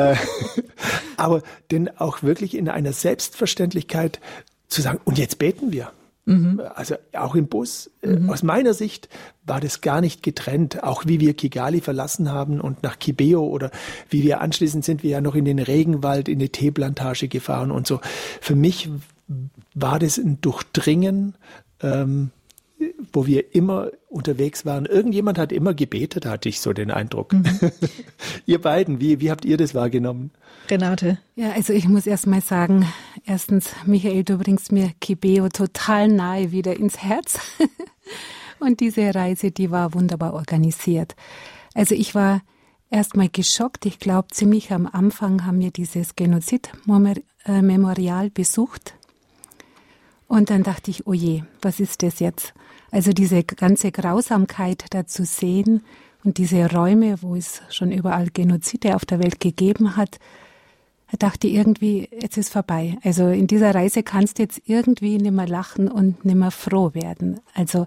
Aber denn auch wirklich in einer Selbstverständlichkeit zu sagen, und jetzt beten wir. Also auch im Bus. Aus meiner Sicht war das gar nicht getrennt. Auch wie wir Kigali verlassen haben und nach Kibeo oder wie wir anschließend sind wir ja noch in den Regenwald, in die Teeplantage gefahren und so. Für mich war das ein Durchdringen, wo wir immer unterwegs waren. Irgendjemand hat immer gebetet, hatte ich so den Eindruck. Ihr beiden, wie habt ihr das wahrgenommen? Renate? Ja, also ich muss erst mal sagen, erstens, Michael, du bringst mir Kibeo total nahe wieder ins Herz. Und diese Reise, die war wunderbar organisiert. Also ich war erst mal geschockt. Ich glaube, ziemlich am Anfang haben wir dieses Genozid-Memorial besucht. Und dann dachte ich, oh je, was ist das jetzt? Also diese ganze Grausamkeit da zu sehen und diese Räume, wo es schon überall Genozide auf der Welt gegeben hat, da dachte ich irgendwie, jetzt ist vorbei. Also in dieser Reise kannst du jetzt irgendwie nicht mehr lachen und nicht mehr froh werden. Also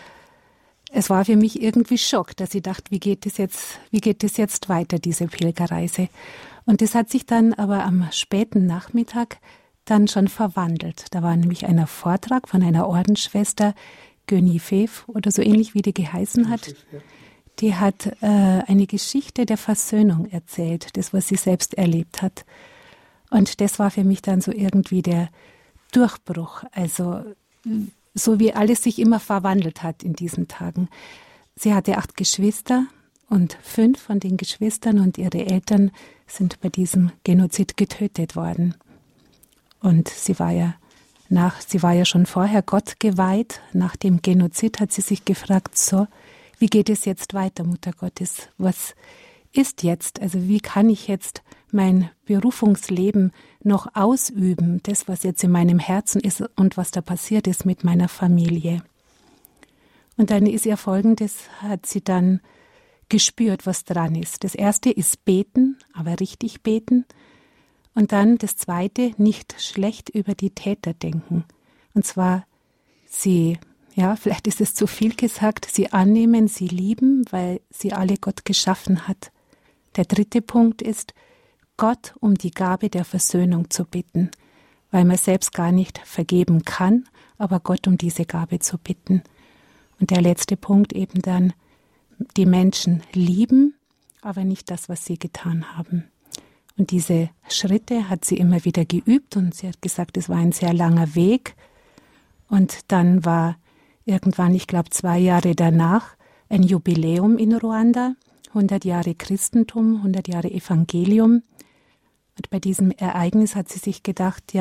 es war für mich irgendwie Schock, dass ich dachte, wie geht es jetzt weiter, diese Pilgerreise? Und das hat sich dann aber am späten Nachmittag dann schon verwandelt. Da war nämlich ein Vortrag von einer Ordensschwester, Göni Fev oder so ähnlich wie die geheißen hat. Die hat eine Geschichte der Versöhnung erzählt, das, was sie selbst erlebt hat. Und das war für mich dann so irgendwie der Durchbruch, also so wie alles sich immer verwandelt hat in diesen Tagen. Sie hatte 8 Geschwister und 5 von den Geschwistern und ihre Eltern sind bei diesem Genozid getötet worden. Und sie war ja schon vorher Gott geweiht. Nach dem Genozid hat sie sich gefragt, so, wie geht es jetzt weiter, Mutter Gottes? Was ist jetzt? Also wie kann ich jetzt mein Berufungsleben noch ausüben, das, was jetzt in meinem Herzen ist und was da passiert ist mit meiner Familie? Und dann ist ihr Folgendes, hat sie dann gespürt, was dran ist. Das erste ist beten, aber richtig beten. Und dann das zweite, nicht schlecht über die Täter denken. Und zwar vielleicht ist es zu viel gesagt, sie annehmen, sie lieben, weil sie alle Gott geschaffen hat. Der dritte Punkt ist, Gott um die Gabe der Versöhnung zu bitten, weil man selbst gar nicht vergeben kann, aber Gott um diese Gabe zu bitten. Und der letzte Punkt eben dann, die Menschen lieben, aber nicht das, was sie getan haben. Und diese Schritte hat sie immer wieder geübt und sie hat gesagt, es war ein sehr langer Weg. Und dann war irgendwann, ich glaube 2 Jahre danach, ein Jubiläum in Ruanda, 100 Jahre Christentum, 100 Jahre Evangelium. Und bei diesem Ereignis hat sie sich gedacht,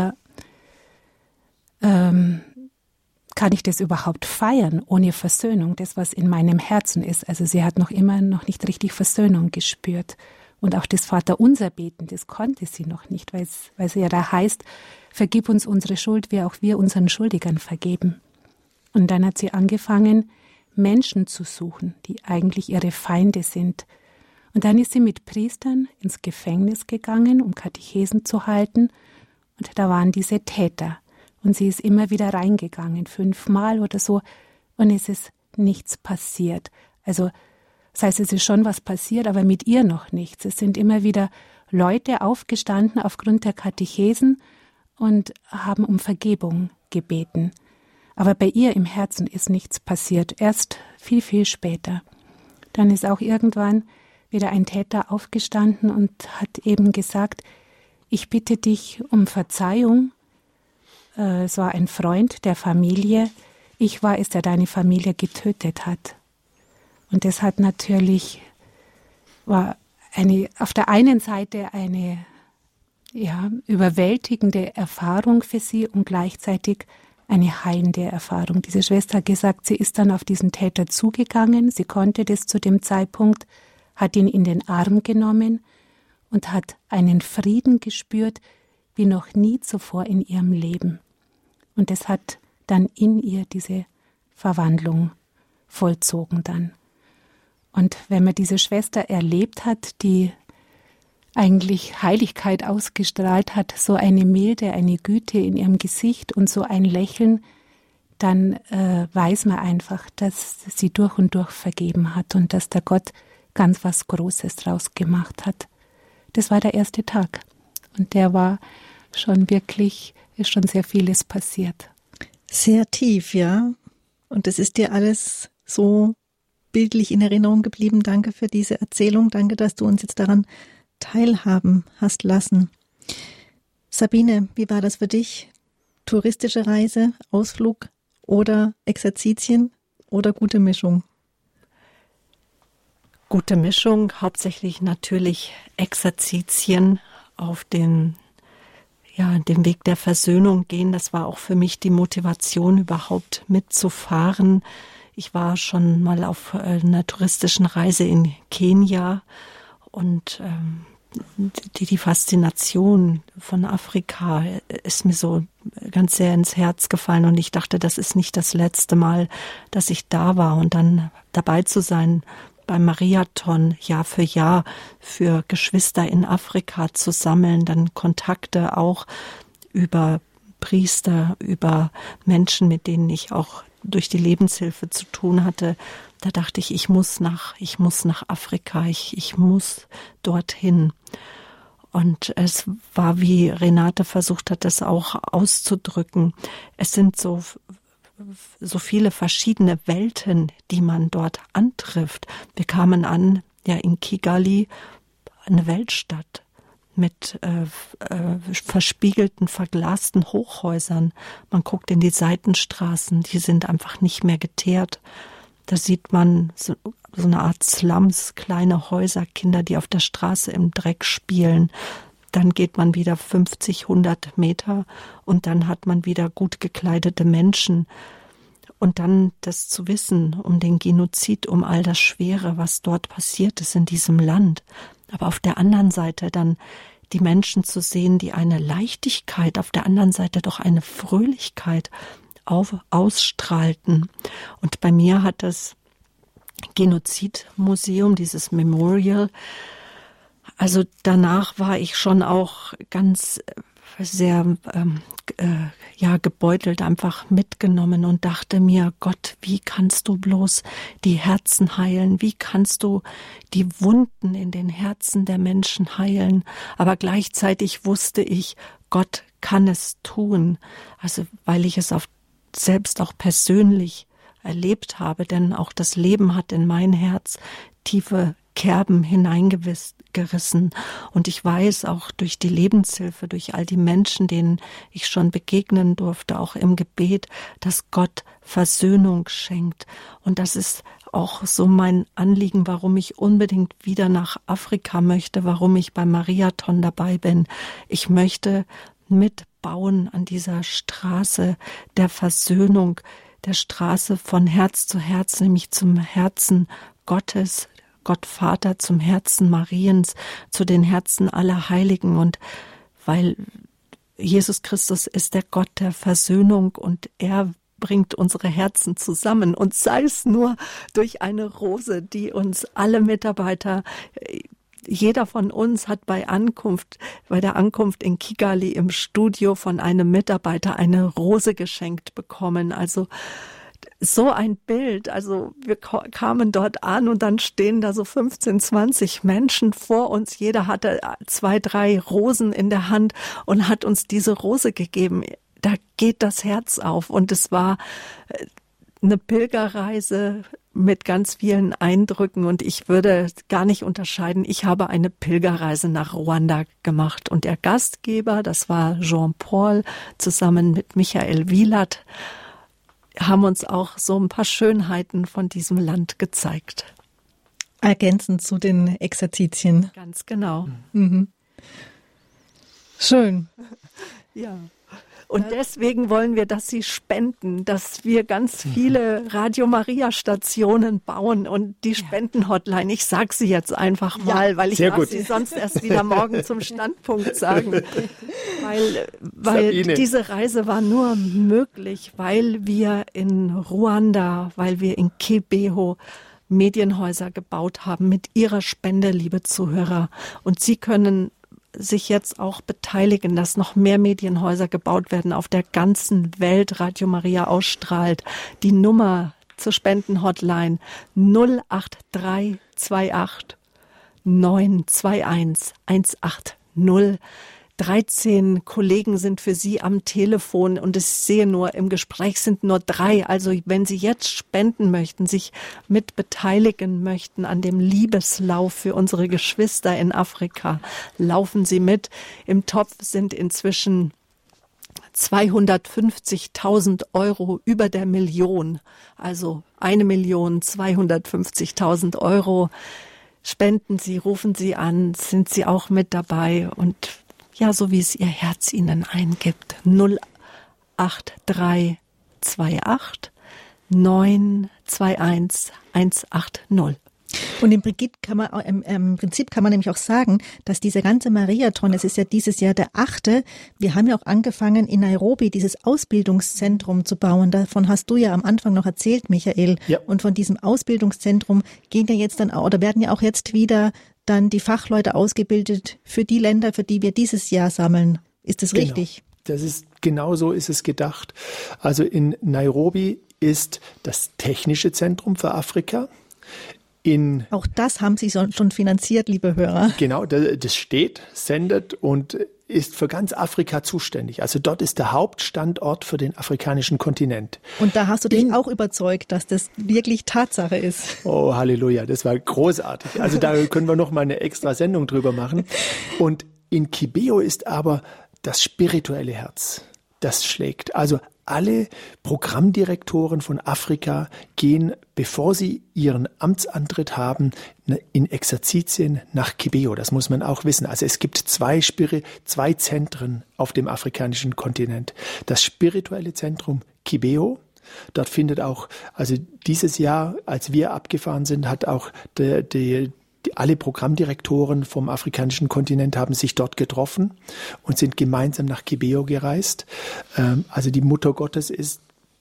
kann ich das überhaupt feiern ohne Versöhnung, das, was in meinem Herzen ist. Also sie hat noch nicht richtig Versöhnung gespürt. Und auch das Vaterunser beten, das konnte sie noch nicht, weil es ja da heißt, vergib uns unsere Schuld, wie auch wir unseren Schuldigern vergeben. Und dann hat sie angefangen, Menschen zu suchen, die eigentlich ihre Feinde sind. Und dann ist sie mit Priestern ins Gefängnis gegangen, um Katechesen zu halten. Und da waren diese Täter. Und sie ist immer wieder reingegangen, 5-mal oder so. Und es ist nichts passiert. Also, das heißt, es ist schon was passiert, aber mit ihr noch nichts. Es sind immer wieder Leute aufgestanden aufgrund der Katechesen und haben um Vergebung gebeten. Aber bei ihr im Herzen ist nichts passiert. Erst viel, viel später. Dann ist auch irgendwann wieder ein Täter aufgestanden und hat eben gesagt, ich bitte dich um Verzeihung. Es war ein Freund der Familie. Ich war es, der deine Familie getötet hat. Und das hat war auf der einen Seite eine überwältigende Erfahrung für sie und gleichzeitig eine heilende Erfahrung. Diese Schwester hat gesagt, sie ist dann auf diesen Täter zugegangen, sie konnte das zu dem Zeitpunkt, hat ihn in den Arm genommen und hat einen Frieden gespürt, wie noch nie zuvor in ihrem Leben. Und das hat dann in ihr diese Verwandlung vollzogen dann. Und wenn man diese Schwester erlebt hat, die eigentlich Heiligkeit ausgestrahlt hat, so eine Milde, eine Güte in ihrem Gesicht und so ein Lächeln, dann weiß man einfach, dass sie durch und durch vergeben hat und dass der Gott ganz was Großes draus gemacht hat. Das war der erste Tag und der war schon wirklich, ist schon sehr vieles passiert. Sehr tief, ja. Und das ist dir alles so bildlich in Erinnerung geblieben. Danke für diese Erzählung. Danke, dass du uns jetzt daran teilhaben hast lassen. Sabine, wie war das für dich? Touristische Reise, Ausflug oder Exerzitien oder gute Mischung? Gute Mischung, hauptsächlich natürlich Exerzitien auf dem Weg der Versöhnung gehen. Das war auch für mich die Motivation, überhaupt mitzufahren. Ich war schon mal auf einer touristischen Reise in Kenia und die Faszination von Afrika ist mir so ganz sehr ins Herz gefallen und ich dachte, das ist nicht das letzte Mal, dass ich da war und dann dabei zu sein beim Mariathon Jahr für Jahr für Geschwister in Afrika zu sammeln, dann Kontakte auch über Priester, über Menschen, mit denen ich auch durch die Lebenshilfe zu tun hatte. Da dachte ich muss nach Afrika, ich muss dorthin. Und es war, wie Renate versucht hat, das auch auszudrücken. Es sind so viele verschiedene Welten, die man dort antrifft. Wir kamen an, ja, in Kigali, eine Weltstadt mit verspiegelten, verglasten Hochhäusern. Man guckt in die Seitenstraßen, die sind einfach nicht mehr geteert. Da sieht man so eine Art Slums, kleine Häuser, Kinder, die auf der Straße im Dreck spielen. Dann geht man wieder 50, 100 Meter und dann hat man wieder gut gekleidete Menschen. Und dann das zu wissen um den Genozid, um all das Schwere, was dort passiert ist in diesem Land. Aber auf der anderen Seite dann die Menschen zu sehen, die eine Leichtigkeit, auf der anderen Seite doch eine Fröhlichkeit ausstrahlten. Und bei mir hat das Genozidmuseum, dieses Memorial, also danach war ich schon auch ganz sehr gebeutelt, einfach mitgenommen und dachte mir, Gott, wie kannst du bloß die Herzen heilen? Wie kannst du die Wunden in den Herzen der Menschen heilen? Aber gleichzeitig wusste ich, Gott kann es tun. Also weil ich es selbst auch persönlich erlebt habe, denn auch das Leben hat in mein Herz tiefe Kerben hineingerissen. Und ich weiß auch durch die Lebenshilfe, durch all die Menschen, denen ich schon begegnen durfte, auch im Gebet, dass Gott Versöhnung schenkt. Und das ist auch so mein Anliegen, warum ich unbedingt wieder nach Afrika möchte, warum ich beim Mariathon dabei bin. Ich möchte mitbauen an dieser Straße der Versöhnung, der Straße von Herz zu Herz, nämlich zum Herzen Gottes, Gott Vater, zum Herzen Mariens, zu den Herzen aller Heiligen. Und weil Jesus Christus ist der Gott der Versöhnung und er bringt unsere Herzen zusammen. Und sei es nur durch eine Rose, die uns alle Mitarbeiter, jeder von uns hat bei der Ankunft in Kigali im Studio von einem Mitarbeiter eine Rose geschenkt bekommen. Also so ein Bild, also wir kamen dort an und dann stehen da so 15, 20 Menschen vor uns. Jeder hatte 2, 3 Rosen in der Hand und hat uns diese Rose gegeben. Da geht das Herz auf und es war eine Pilgerreise mit ganz vielen Eindrücken und ich würde gar nicht unterscheiden. Ich habe eine Pilgerreise nach Ruanda gemacht und der Gastgeber, das war Jean-Paul, zusammen mit Michael Wielert, haben uns auch so ein paar Schönheiten von diesem Land gezeigt. Ergänzend zu den Exerzitien. Ganz genau. Mhm. Schön. Ja. Und deswegen wollen wir, dass Sie spenden, dass wir ganz viele Radio Maria Stationen bauen und die Spendenhotline. Ich sage sie jetzt einfach mal, weil ich darf sie sonst erst wieder morgen zum Standpunkt sagen. Weil diese Reise war nur möglich, weil wir in Ruanda, weil wir in Kibeho Medienhäuser gebaut haben mit Ihrer Spende, liebe Zuhörer. Und Sie können sich jetzt auch beteiligen, dass noch mehr Medienhäuser gebaut werden auf der ganzen Welt. Radio Maria ausstrahlt. Die Nummer zur Spendenhotline 08328 921 180. 13 Kollegen sind für Sie am Telefon und ich sehe nur, im Gespräch sind nur 3. Also wenn Sie jetzt spenden möchten, sich mit beteiligen möchten an dem Liebeslauf für unsere Geschwister in Afrika, laufen Sie mit. Im Topf sind inzwischen 250.000 Euro über der Million. Also 1.250.000 Euro. Spenden Sie, rufen Sie an, sind Sie auch mit dabei und ja, so wie es Ihr Herz Ihnen eingibt. 08328 921 180. Und im Prinzip kann man nämlich auch sagen, dass dieser ganze Mariathon, es ist ja dieses Jahr der 8., wir haben ja auch angefangen in Nairobi dieses Ausbildungszentrum zu bauen. Davon hast du ja am Anfang noch erzählt, Michael. Ja. Und von diesem Ausbildungszentrum gehen ja jetzt dann oder werden ja auch jetzt wieder dann die Fachleute ausgebildet für die Länder, für die wir dieses Jahr sammeln. Ist das richtig? Genau so ist es gedacht. Also in Nairobi ist das technische Zentrum für Afrika. Auch das haben Sie schon finanziert, liebe Hörer. Genau, das steht, sendet und ist für ganz Afrika zuständig. Also dort ist der Hauptstandort für den afrikanischen Kontinent. Und da hast du dich auch überzeugt, dass das wirklich Tatsache ist. Oh, Halleluja, das war großartig. Also da können wir noch mal eine extra Sendung drüber machen. Und in Kibeo ist aber das spirituelle Herz, das schlägt. Also alle Programmdirektoren von Afrika gehen, bevor sie ihren Amtsantritt haben, in Exerzitien nach Kibeo. Das muss man auch wissen. Also es gibt zwei Zentren auf dem afrikanischen Kontinent. Das spirituelle Zentrum Kibeo. Dort findet auch, also dieses Jahr, als wir abgefahren sind, hat auch alle Programmdirektoren vom afrikanischen Kontinent haben sich dort getroffen und sind gemeinsam nach Kibeo gereist. Also die Mutter Gottes ist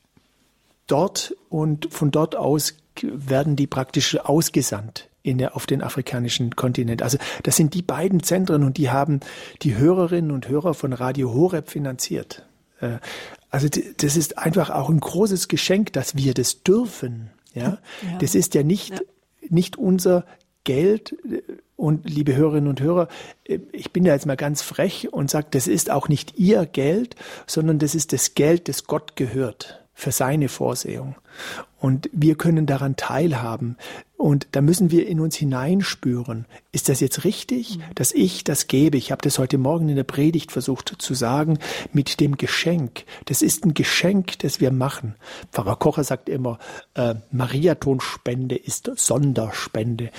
dort und von dort aus werden die praktisch ausgesandt auf den afrikanischen Kontinent. Also das sind die beiden Zentren und die haben die Hörerinnen und Hörer von Radio Horeb finanziert. Also das ist einfach auch ein großes Geschenk, dass wir das dürfen. Ja? Das ist ja nicht unser Geld. Und liebe Hörerinnen und Hörer, ich bin da jetzt mal ganz frech und sage, das ist auch nicht Ihr Geld, sondern das ist das Geld, das Gott gehört für seine Vorsehung. Und wir können daran teilhaben. Und da müssen wir in uns hineinspüren. Ist das jetzt richtig, dass ich das gebe? Ich habe das heute Morgen in der Predigt versucht zu sagen, mit dem Geschenk. Das ist ein Geschenk, das wir machen. Pfarrer Kocher sagt immer, Mariathonspende ist Sonderspende.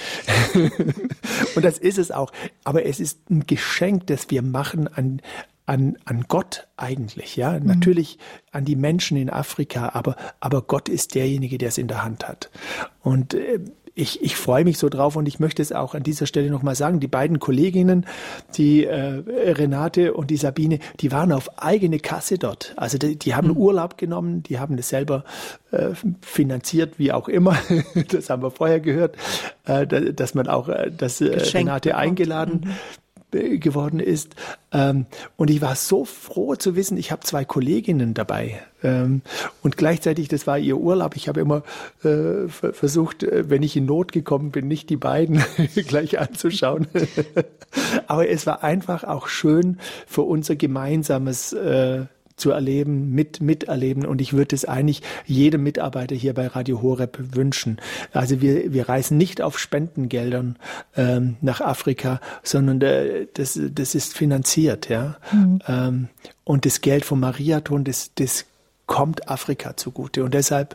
Und das ist es auch. Aber es ist ein Geschenk, das wir machen an Gott eigentlich, ja, natürlich an die Menschen in Afrika, aber Gott ist derjenige, der es in der Hand hat. Und ich freue mich so drauf und ich möchte es auch an dieser Stelle nochmal sagen, die beiden Kolleginnen, die Renate und die Sabine, die waren auf eigene Kasse dort. Also die haben Urlaub genommen, die haben das selber finanziert, wie auch immer. Das haben wir vorher gehört, dass man auch, dass Renate eingeladen geworden ist. Und ich war so froh zu wissen, ich habe 2 Kolleginnen dabei. Und gleichzeitig, das war ihr Urlaub. Ich habe immer versucht, wenn ich in Not gekommen bin, nicht die beiden gleich anzuschauen. Aber es war einfach auch schön für unser gemeinsames zu erleben, miterleben. Und ich würde es eigentlich jedem Mitarbeiter hier bei Radio Horeb wünschen. Also wir reisen nicht auf Spendengeldern nach Afrika, sondern das ist finanziert. Ja? Und das Geld vom Mariathon, das kommt Afrika zugute. Und deshalb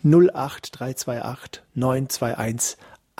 08328 921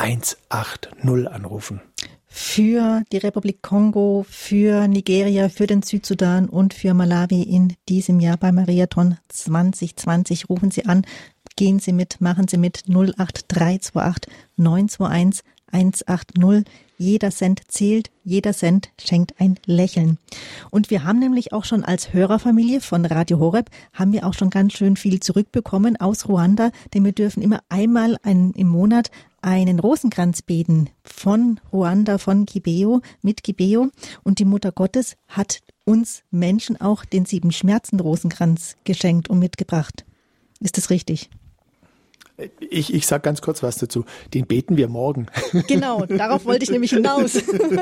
180 anrufen. Für die Republik Kongo, für Nigeria, für den Südsudan und für Malawi in diesem Jahr bei Mariathon 2020. Rufen Sie an, gehen Sie mit, machen Sie mit 08328 921 180. Jeder Cent zählt, jeder Cent schenkt ein Lächeln. Und wir haben nämlich auch schon als Hörerfamilie von Radio Horeb, haben wir auch schon ganz schön viel zurückbekommen aus Ruanda, denn wir dürfen immer einmal im Monat einen Rosenkranz beten von Ruanda, von Kibeo, mit Kibeo. Und die Mutter Gottes hat uns Menschen auch den 7-Schmerzen-Rosenkranz geschenkt und mitgebracht. Ist das richtig? Ich sage ganz kurz was dazu. Den beten wir morgen. Genau, darauf wollte ich nämlich hinaus.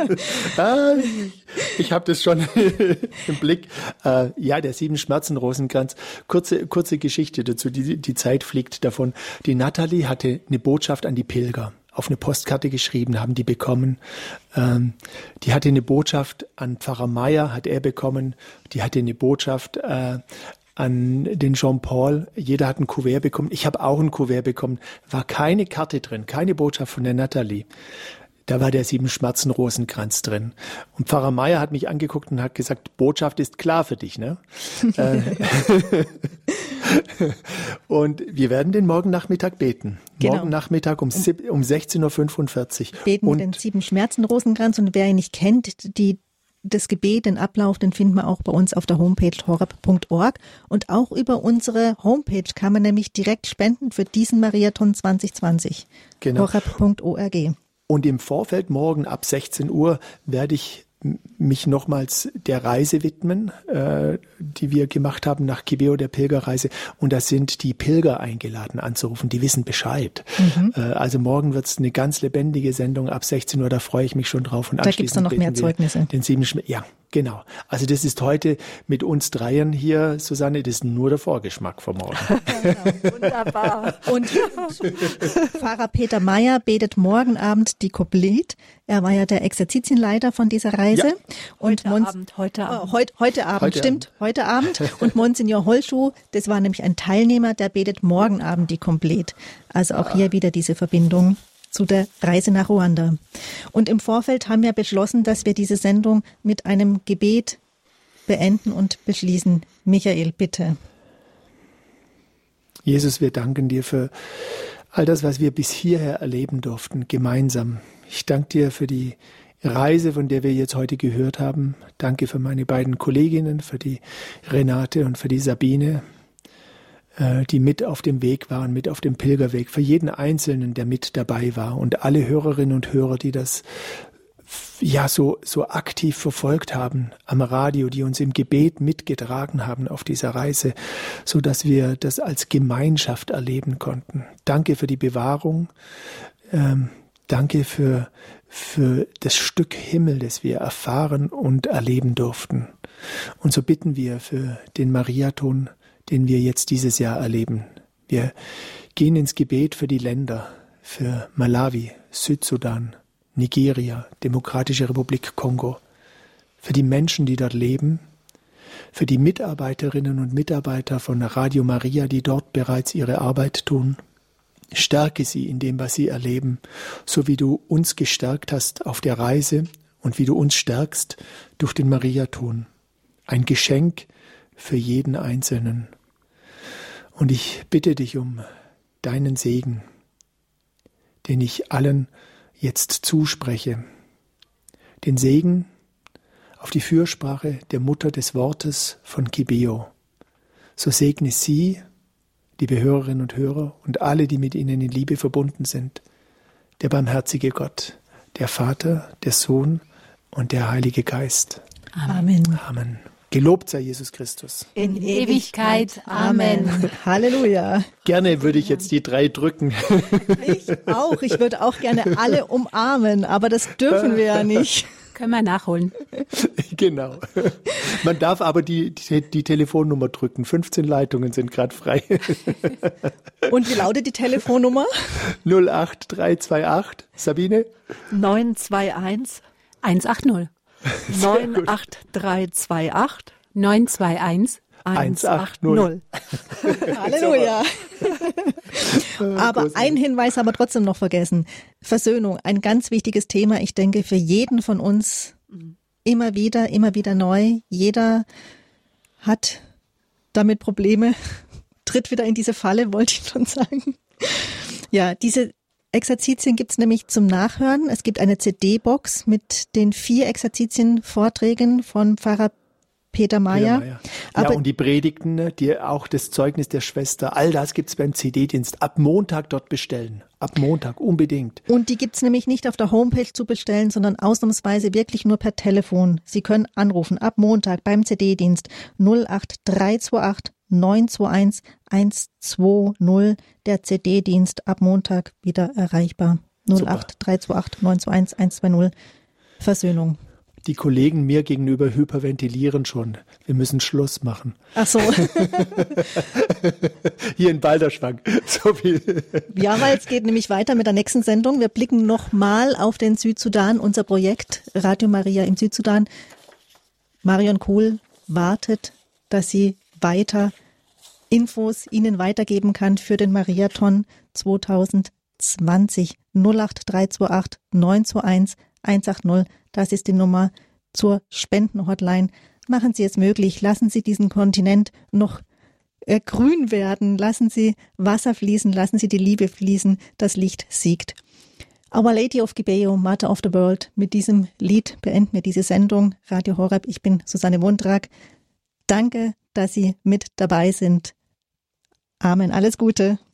Ich habe das schon im Blick. Ja, der 7-Schmerzen-Rosenkranz. Kurze Geschichte dazu. Die Zeit fliegt davon. Die Natalie hatte eine Botschaft an die Pilger auf eine Postkarte geschrieben, haben die bekommen. Die hatte eine Botschaft an Pfarrer Meier, hat er bekommen. Die hatte eine Botschaft an den Jean-Paul. Jeder hat ein Kuvert bekommen. Ich habe auch ein Kuvert bekommen. War keine Karte drin, keine Botschaft von der Natalie. Da war der 7-Schmerzen-Rosenkranz drin. Und Pfarrer Meier hat mich angeguckt und hat gesagt, Botschaft ist klar für dich, ne? Und wir werden den morgen Nachmittag beten. Genau. Morgen Nachmittag um 16:45 Uhr. Beten wir den 7-Schmerzen-Rosenkranz. Und wer ihn nicht kennt, das Gebet, den Ablauf, den finden wir auch bei uns auf der Homepage horeb.org. Und auch über unsere Homepage kann man nämlich direkt spenden für diesen Mariathon 2020. Genau. horeb.org. Und im Vorfeld morgen ab 16 Uhr werde ich mich nochmals der Reise widmen, die wir gemacht haben nach Kibeho, der Pilgerreise. Und da sind die Pilger eingeladen anzurufen, die wissen Bescheid. Also morgen wird es eine ganz lebendige Sendung ab 16 Uhr, da freue ich mich schon drauf. Und da gibt es dann noch mehr Zeugnisse. Ja, genau. Also das ist heute mit uns Dreien hier, Susanne, das ist nur der Vorgeschmack von morgen. Ja, wunderbar. Und Pfarrer Peter Meyer betet morgen Abend die Koplet. Er war ja der Exerzitienleiter von dieser Reise. Ja. Und Heute Abend. Und Monsignor Holschuh, das war nämlich ein Teilnehmer, der betet morgen Abend die Koplet. Also auch hier wieder diese Verbindung zu der Reise nach Ruanda. Und im Vorfeld haben wir beschlossen, dass wir diese Sendung mit einem Gebet beenden und beschließen. Michael, bitte. Jesus, wir danken dir für all das, was wir bis hierher erleben durften, gemeinsam. Ich danke dir für die Reise, von der wir jetzt heute gehört haben. Danke für meine beiden Kolleginnen, für die Renate und für die Sabine, die mit auf dem Weg waren, mit auf dem Pilgerweg. Für jeden Einzelnen, der mit dabei war und alle Hörerinnen und Hörer, die das ja so aktiv verfolgt haben am Radio, die uns im Gebet mitgetragen haben auf dieser Reise, so dass wir das als Gemeinschaft erleben konnten. Danke für die Bewahrung. Danke für das Stück Himmel, das wir erfahren und erleben durften. Und so bitten wir für den Mariathon, den wir jetzt dieses Jahr erleben. Wir gehen ins Gebet für die Länder, für Malawi, Südsudan, Nigeria, Demokratische Republik Kongo, für die Menschen, die dort leben, für die Mitarbeiterinnen und Mitarbeiter von Radio Maria, die dort bereits ihre Arbeit tun. Stärke sie in dem, was sie erleben, so wie du uns gestärkt hast auf der Reise und wie du uns stärkst durch den Mariathon. Ein Geschenk für jeden Einzelnen. Und ich bitte dich um deinen Segen, den ich allen jetzt zuspreche. Den Segen auf die Fürsprache der Mutter des Wortes von Kibeho. So segne sie, liebe Hörerinnen und Hörer und alle, die mit ihnen in Liebe verbunden sind, der barmherzige Gott, der Vater, der Sohn und der Heilige Geist. Amen. Amen. Gelobt sei Jesus Christus. In Ewigkeit. Amen. Halleluja. Gerne würde ich jetzt die 3 drücken. Ich auch. Ich würde auch gerne alle umarmen, aber das dürfen wir ja nicht. Können wir nachholen. Genau. Man darf aber die Telefonnummer drücken. 15 Leitungen sind gerade frei. Und wie lautet die Telefonnummer? 08328. Sabine? 921 180. 98328 921 180. Halleluja. Aber ein Hinweis haben wir trotzdem noch vergessen. Versöhnung, ein ganz wichtiges Thema, ich denke, für jeden von uns immer wieder neu. Jeder hat damit Probleme, tritt wieder in diese Falle, wollte ich schon sagen. Ja, diese Exerzitien gibt es nämlich zum Nachhören. Es gibt eine CD-Box mit den 4 Exerzitien-Vorträgen von Pfarrer Peter Meyer. Ja, und die Predigten, auch das Zeugnis der Schwester, all das gibt's beim CD-Dienst. Ab Montag dort bestellen. Ab Montag, unbedingt. Und die gibt's nämlich nicht auf der Homepage zu bestellen, sondern ausnahmsweise wirklich nur per Telefon. Sie können anrufen ab Montag beim CD-Dienst 08328 921 120. Der CD-Dienst ab Montag wieder erreichbar. 08328 921 120. Versöhnung. Die Kollegen mir gegenüber hyperventilieren schon. Wir müssen Schluss machen. Ach so. Hier in Balderschwang. So viel. Ja, weil es geht nämlich weiter mit der nächsten Sendung. Wir blicken nochmal auf den Südsudan, unser Projekt Radio Maria im Südsudan. Marion Kuhl wartet, dass sie weiter Infos Ihnen weitergeben kann für den Mariathon 2020. 08328 921 180. Das ist die Nummer zur Spendenhotline. Machen Sie es möglich. Lassen Sie diesen Kontinent noch grün werden. Lassen Sie Wasser fließen. Lassen Sie die Liebe fließen. Das Licht siegt. Our Lady of Kibeho, Mother of the World. Mit diesem Lied beenden wir diese Sendung. Radio Horeb. Ich bin Susanne Wundrak. Danke, dass Sie mit dabei sind. Amen. Alles Gute.